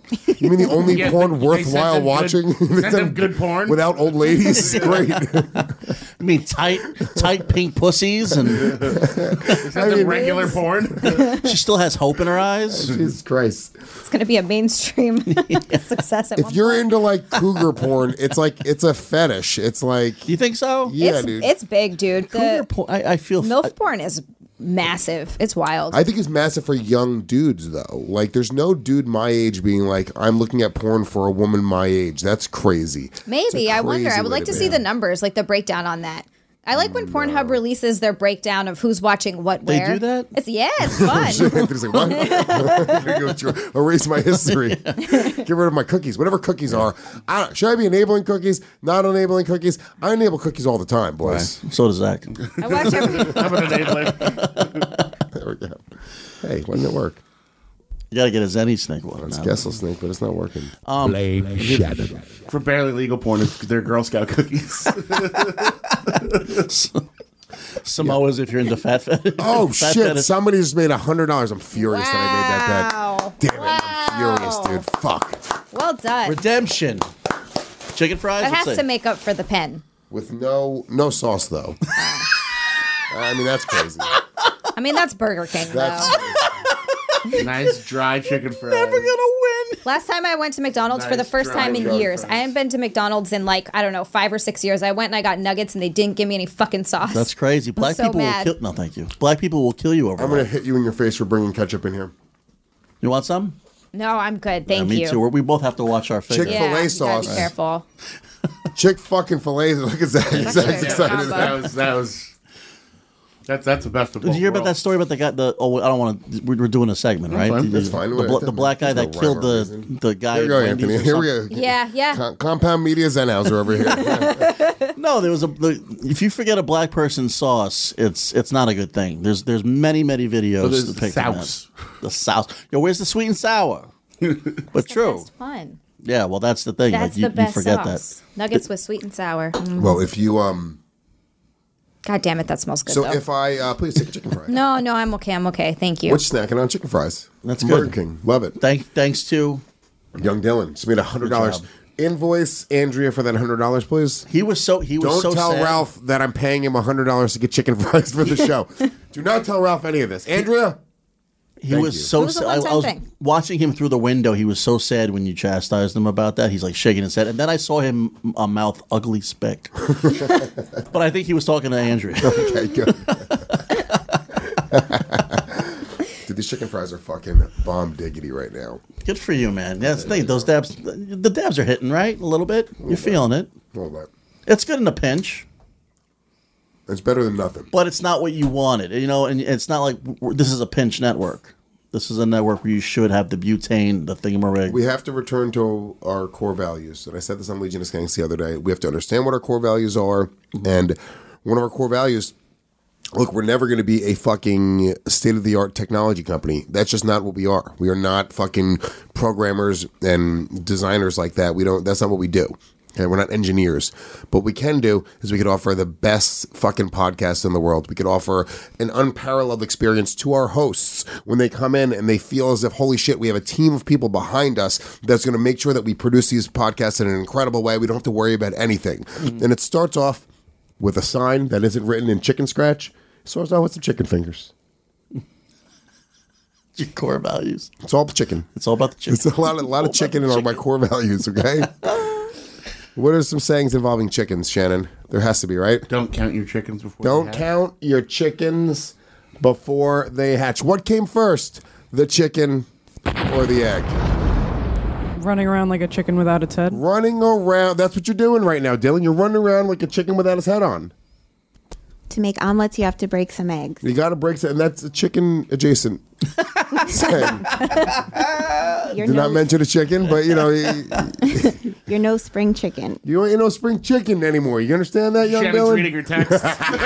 You mean the only Yeah, porn they- they worthwhile sent them watching? good- They sent them good porn? without old ladies? Great. I mean, tight, tight pink pussies, and Is that the regular porn? she still has hope in her eyes. Jesus Christ! It's going to be a mainstream success. At If one you're point. into like cougar porn, it's like it's a fetish. It's like you think so? Yeah, it's, dude. it's big, dude. The Porn- I, I feel MILF porn is massive. It's wild. I think it's massive for young dudes, though. Like, there's no dude my age being like, I'm looking at porn for a woman my age. That's crazy. Maybe. I wonder. crazy I would way like to to be. see the numbers, like the breakdown on that. I like when Pornhub releases their breakdown of who's watching what They where. do that? It's yeah, it's fun. Anthony's like, what? I'm gonna go through- erase my history. Get rid of my cookies. Whatever cookies are. I don't, should I be enabling cookies? Not enabling cookies? I enable cookies all the time, boys. So does Zach. I watch every. I'm an enabler. There we go. Hey, why didn't it work? You gotta get a Zenny snake one. It's now. Kessel Snake, but it's not working. Um, For barely legal porn, it's their Girl Scout cookies. Samoas, if you're into fat fetish. Oh, fat shit. fetish. Somebody just made one hundred dollars. I'm furious that I made that Wow. bet. Damn it. I'm furious, dude. Fuck. Well done. Redemption. Chicken fries. That What's has that? to make up for the pen. With no no sauce, though. I mean, that's crazy. I mean, that's Burger King, That's though. Nice dry chicken fries. Never gonna win. Last time I went to McDonald's for the Nice first dry time in Burger years. fries. I haven't been to McDonald's in like, I don't know, five or six years. I went and I got nuggets and they didn't give me any fucking sauce. That's crazy. Black so people mad. will kill. No, thank you. Black people will kill you over I'm that. going to hit you in your face for bringing ketchup in here. You want some? No, I'm good. Yeah, Thank me you. too. We're, we both have to watch our figure. Chick-fil-A yeah, you gotta sauce. be careful. Chick fucking fillets. Look at Zach. That's Zach's good. excited. Combo. That was that was that's that's the best of Did both you hear about that worlds. story about the guy? The oh, I don't want to. We're, we're doing a segment, right? fine. Did you- That's fine. The, bl- the black guy There's that no killed rhyme or the reason. the guy. Here we go, at Wendy's Anthony. or Here we something. go. Yeah, yeah. Com- Compound Media Zenhauser over here. No, there was a. The, if you forget a black person sauce, it's it's not a good thing. There's there's many many videos But there's to the pick them sauce. out. The sauce. Yo, where's the sweet and sour? But true. That's fun. Yeah, well, that's the thing. That's like, you, the best you forget sauce. Nuggets with sweet and sour. Mm. Well, if you um, God damn it, that smells good so though. if I uh, please take a chicken fry. no, no, I'm okay. I'm okay. Thank you. What's snacking on chicken fries? That's Burger good. King, love it. that. Thank, thanks to Young Dylan just made a hundred dollars. job. Invoice Andrea for that hundred dollars, please. he was so he was Don't so tell sad. Ralph that I'm paying him a hundred dollars to get chicken fries for the show. Do not tell Ralph any of this, Andrea. He Thank was you. so It was a sad. I, I one-time was thing. watching him through the window. He was so sad when you chastised him about that. He's like shaking his head, and then I saw him uh, mouth ugly spick. But I think he was talking to Andrea. Okay, good. Dude, these chicken fries are fucking bomb diggity right now. Good for you, man. That's the thing. Those dabs, the dabs are hitting right a little bit. You're feeling it. Hold that. It's good in a pinch, It's better than nothing. but it's not what you wanted. You know, and it's not like we're- this is a pinch network. This is a network where you should have the butane, the thingamarig. We have to return to our core values. And I said this on Legion of Skanks the other day. We have to understand what our core values are. And one of our core values, look, we're never going to be a fucking state-of-the-art technology company. That's just not what we are. We are not fucking programmers and designers like that. We don't. That's not what we do. Okay, we're not engineers. But what we can do is we could offer the best fucking podcast in the world. We could offer an unparalleled experience to our hosts when they come in and they feel as if, holy shit, we have a team of people behind us that's going to make sure that we produce these podcasts in an incredible way. We don't have to worry about anything. Mm-hmm. And it starts off with a sign that isn't written in chicken scratch. It starts off with some chicken fingers. Your core values. It's all chicken. It's all about the chicken. It's a lot, a lot of chicken in our, my core values, okay? What are some sayings involving chickens, Shannon? There has to be, right? Don't count your chickens before Don't they hatch. count your chickens before they hatch. What came first, the chicken or the egg? Running around like a chicken without its head. Running around. That's what you're doing right now, Dylan. You're running around like a chicken without his head on. To make omelets, you have to break some eggs. You got to break some, and that's a chicken adjacent saying. You're Did no, not mention a chicken, but you know, you, you're no spring chicken. you ain't no spring chicken anymore. You understand that, young Shannon's Dylan? reading her text.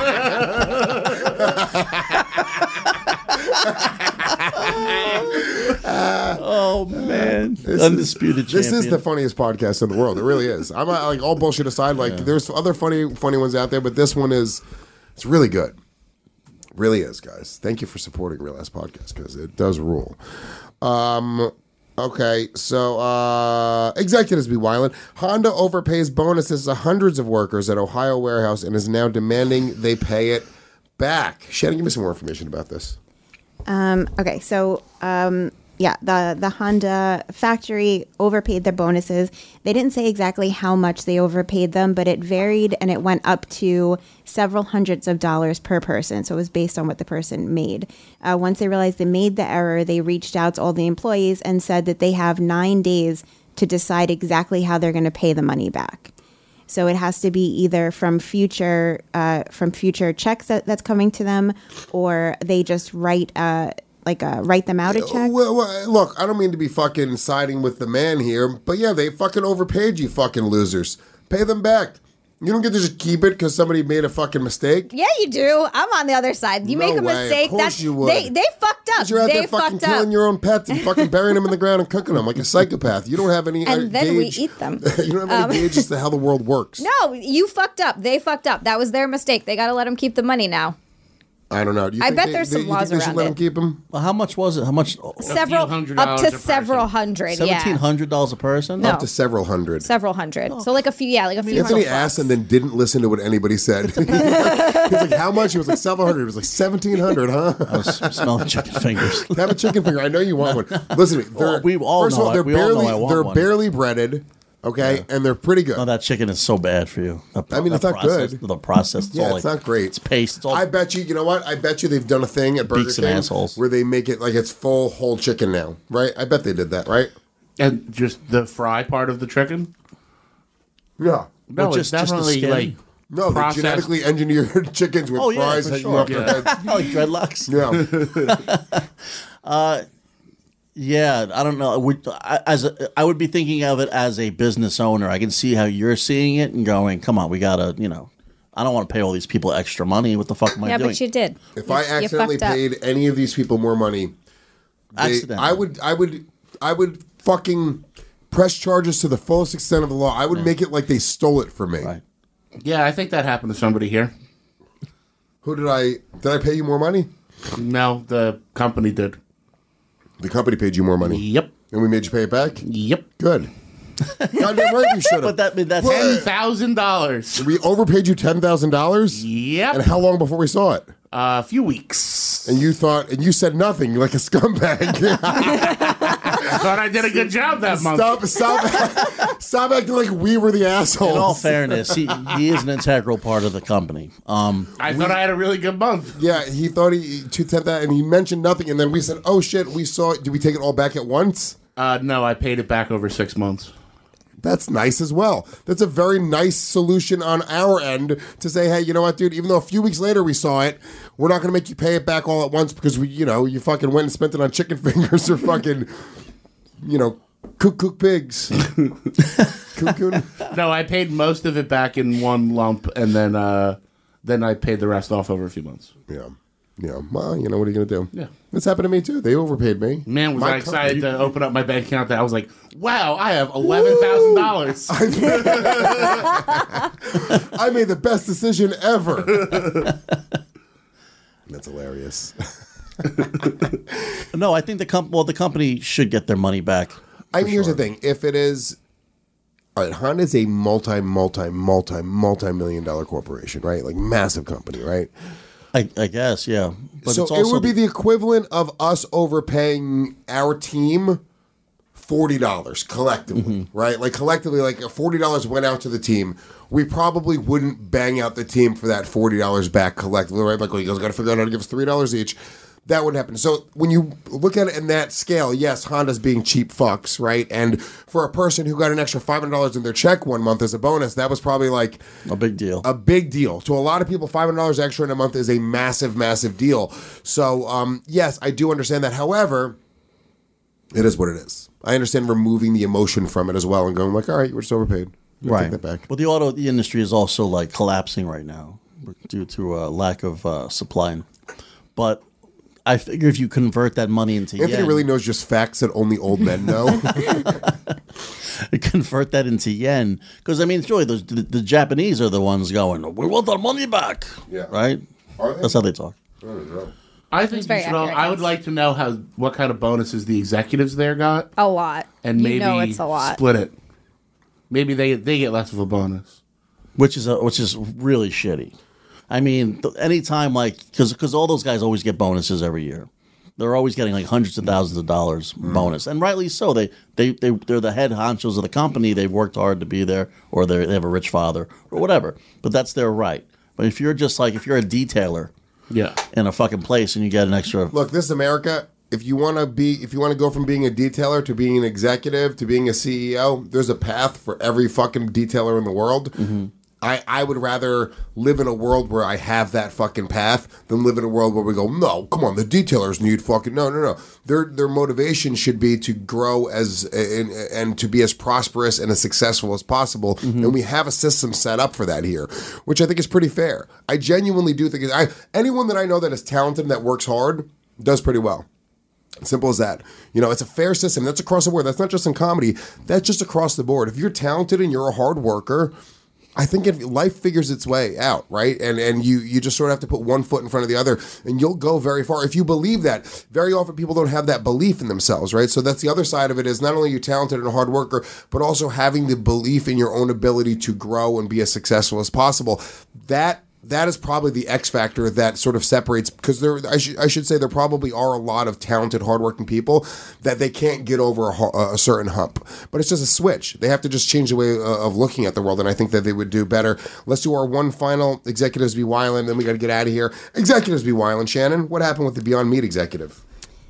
Oh man, This undisputed is, This champion. is the funniest podcast in the world. It really is. I'm not, like all bullshit aside. Like there's other funny, funny ones out there, but this one is, it's really good. Really is, guys. Thank you for supporting Real Ass Podcast because it does rule. Um, Okay, so uh, executives be wildin'. Honda overpays bonuses to hundreds of workers at Ohio warehouse and is now demanding they pay it back. Shannon, give me some more information about this. Um, okay, so um, yeah, the the Honda factory overpaid their bonuses. They didn't say exactly how much they overpaid them, but it varied and it went up to several hundreds of dollars per person. So it was based on what the person made. Uh, once they realized they made the error, they reached out to all the employees and said that they have nine days to decide exactly how they're going to pay the money back. So it has to be either from future uh, from future checks that, that's coming to them, or they just write uh, like a, write them out a check. Well, well, look, I don't mean to be fucking siding with the man here, but yeah, they fucking overpaid you, fucking losers. Pay them back. You don't get to just keep it because somebody made a fucking mistake. Yeah, you do. I'm on the other side. You No make a way. mistake. Of course That's you would. they they fucked up. 'Cause you're out they there fucking fucked killing up. your own pets and fucking burying them in the ground and cooking them like a psychopath. You don't have any uh, And then we gauge. eat them. You don't have any Um, gauge as to how the world works. No, you fucked up. They fucked up. That was their mistake. They got to let them keep the money now. I don't know. Do you I think bet they, there's they, some you laws think they should around let it. them keep them? Well, how much was it? How much? Several up to several hundred. Seventeen Yeah, hundred dollars a person. No. Up to several hundred. several hundred. So like a few. Yeah, like a few. Anthony hundred asked and then didn't listen to what anybody said. He was like, how much? He was like, several hundred. He was like, seventeen hundred, huh? I was smelling chicken fingers. Have a chicken finger. I know you want one. Listen to me. They're, Well, we all first know of all, I- they're we all know barely, I want they're one. barely breaded, okay? And they're pretty good. No, that chicken is so bad for you. The, I mean, that it's not process, good. The process. It's Yeah, all it's like, not great. It's paste. It's all I bet you, you know what? I bet you they've done a thing at Burger Beaks and King assholes. where they make it like it's full whole chicken now, right? I bet they did that, right? And just the fry part of the chicken? Yeah. No, Well, it's just- just the definitely skin? like No, they processed- genetically engineered chickens with Oh, yeah, fries for hanging sure. off their Yeah. heads. like dreadlocks. Yeah. Uh, yeah, I don't know. Would, I, as a, I would be thinking of it as a business owner. I can see how you're seeing it and going, "Come on, we gotta," you know. I don't want to pay all these people extra money. What the fuck am I Yeah, doing? but you did. If You- I you accidentally fucked up. paid any of these people more money, they, Accidentally. I would, I would, I would fucking press charges to the fullest extent of the law. I would make it like they stole it from me. Right. Yeah, I think that happened to somebody here. Who did I? Did I pay you more money? No, the company did. The company paid you more money. Yep. And we made you pay it back. Yep. Good. Goddamn right we should have. But that, I mean, that's Ten thousand dollars. We overpaid you ten thousand dollars. Yep. And how long before we saw it? Uh, a few weeks. And you thought, and you said nothing, like a scumbag. I thought I did a good job that month. Stop! Stop! Stop acting like we were the assholes. in all fairness, he, he is an integral part of the company. Um, I thought I had a really good month. Yeah, he thought he to ten that, and he mentioned nothing, and then we said, "Oh shit, we saw it. Did we take it all back at once?" Uh, no, I paid it back over six months. That's nice as well. That's a very nice solution on our end to say, "Hey, you know what, dude? Even though a few weeks later we saw it, we're not going to make you pay it back all at once because we, you know, you fucking went and spent it on chicken fingers or fucking, you know, cook cook pigs." Cocoon. No, I paid most of it back in one lump, and then uh, then I paid the rest off over a few months. Yeah. Yeah. Well, you know, what are you going to do? Yeah. This happened to me too. They overpaid me. Man, was My I excited company- to open up my bank account that I was like, wow, I have eleven thousand dollars. I made the best decision ever. That's hilarious. no, I think the comp- well, the company should get their money back. I mean, here's the thing. If it is, all right, Honda is a multi, multi, multi, multi-million dollar corporation, right? Like massive company, right? I, I guess, yeah. But so it's it also would be the equivalent of us overpaying our team forty dollars collectively, Mm-hmm. right? Like collectively, like forty dollars went out to the team. We probably wouldn't bang out the team for that forty dollars back collectively, right? Like, well, you guys got to figure out how to give us three dollars each. That wouldn't happen. So when you look at it in that scale, yes, Honda's being cheap fucks, right? And for a person who got an extra five hundred dollars in their check one month as a bonus, that was probably like a big deal. A big deal. To a lot of people, five hundred dollars extra in a month is a massive, massive deal. So, um, yes, I do understand that. However, it is what it is. I understand removing the emotion from it as well and going like, all right, you were just overpaid. We'll right. Take that back. Well, the auto the industry is also like collapsing right now due to a lack of uh, supply. But I figure if you convert that money into Anthony yen, really knows just facts that only old men know. convert that into yen, because I mean, it's really the, the, the Japanese are the ones going, "We want our money back." Yeah. Right. Are they? That's how they talk. I don't know. I It think was you very should all, accurate, I would guys. like to know how what kind of bonuses the executives there got, A lot. and you maybe know it's a lot. split it. Maybe they they get less of a bonus, which is a, which is really shitty. I mean, th- anytime like because because all those guys always get bonuses every year. They're always getting like hundreds of thousands of dollars bonus, and rightly so. They they they they're the head honchos of the company. They've worked hard to be there, or they they have a rich father, or whatever. But that's their right. But if you're just like if you're a detailer, yeah, in a fucking place, and you get an extra Look, this is America. If you want to be, if you want to go from being a detailer to being an executive to being a C E O, there's a path for every fucking detailer in the world. Mm-hmm. I, I would rather live in a world where I have that fucking path than live in a world where we go, no, come on, the detailers need fucking, no, no, no. Their their motivation should be to grow as, and, and to be as prosperous and as successful as possible. Mm-hmm. And we have a system set up for that here, which I think is pretty fair. I genuinely do think, I anyone that I know that is talented and that works hard does pretty well. Simple as that. You know, it's a fair system. That's across the board. That's not just in comedy. That's just across the board. If you're talented and you're a hard worker, I think if life figures its way out, right? And and you you just sort of have to put one foot in front of the other, and you'll go very far. If you believe that, very often people don't have that belief in themselves, right? So that's the other side of it is not only you're talented and a hard worker, but also having the belief in your own ability to grow and be as successful as possible. That That is probably the X factor that sort of separates, because there, I, sh- I should say there probably are a lot of talented, hardworking people that they can't get over a, a certain hump. But it's just a switch. They have to just change the way uh, of looking at the world, and I think that they would do better. Let's do our one final Executives Be Wildin', then we got to get out of here. Executives Be Wildin'. Shannon, what happened with the Beyond Meat executive?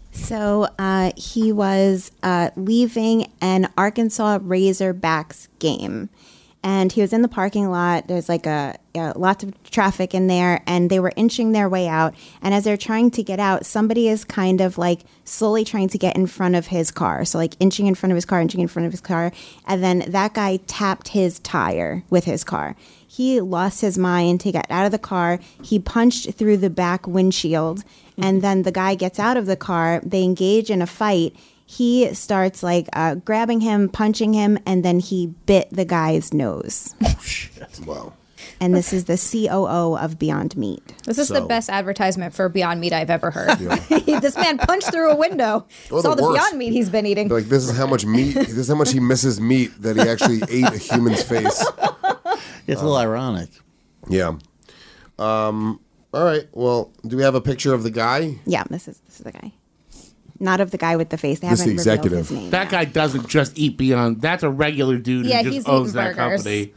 So uh, he was uh, leaving an Arkansas Razorbacks game. And he was in the parking lot. There's like a, a lots of traffic in there, and they were inching their way out. And as they're trying to get out, somebody is kind of like slowly trying to get in front of his car. So like inching in front of his car, inching in front of his car. And then that guy tapped his tire with his car. He lost his mind. He got out of the car. He punched through the back windshield. And then the guy gets out of the car. They engage in a fight. He starts like uh, grabbing him, punching him, and then he bit the guy's nose. Oh, shit. Wow. And this is the C O O of Beyond Meat. This is So- the best advertisement for Beyond Meat I've ever heard. Yeah. This man punched through a window. Or It's the all the worst. Beyond Meat he's been eating. Like, this is how much meat, this is how much he misses meat that he actually ate a human's face. It's a little ironic. Yeah. Um, all right. Well, do we have a picture of the guy? Yeah, this is this is the guy. Not of the guy with the face. They This is haven't the revealed executive. his name. That guy doesn't just eat Beyond. That's a regular dude Yeah, who he's just owns eating that burgers. company.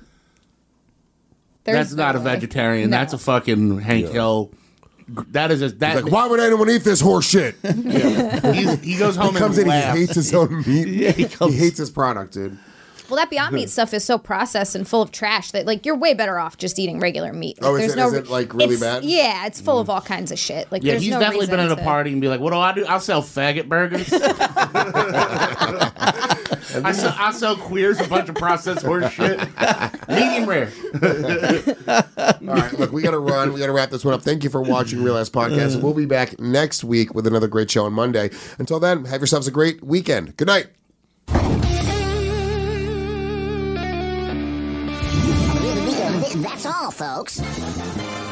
There's That's not a no way. vegetarian. No. That's a fucking Hank Hill. That is a that. He's like, why would anyone eat this horse shit? He's, he goes home He comes and in, laughs. he hates his own meat. Yeah, he he, comes- hates his product, dude. Well, that Beyond Meat stuff is so processed and full of trash that, like, you're way better off just eating regular meat. Like, Oh, is there's it- no is it, like, really it's- bad? Yeah, it's full of all kinds of shit. Like, Yeah, there's he's no definitely reason been at a to- party and be like, "What do I do? I'll sell faggot burgers. I sell, I sell queers a bunch of processed horse shit, medium rare." All right, look, we got to run. We got to wrap this one up. Thank you for watching Real Ass Podcast. We'll be back next week with another great show on Monday. Until then, have yourselves a great weekend. Good night. That's all, folks.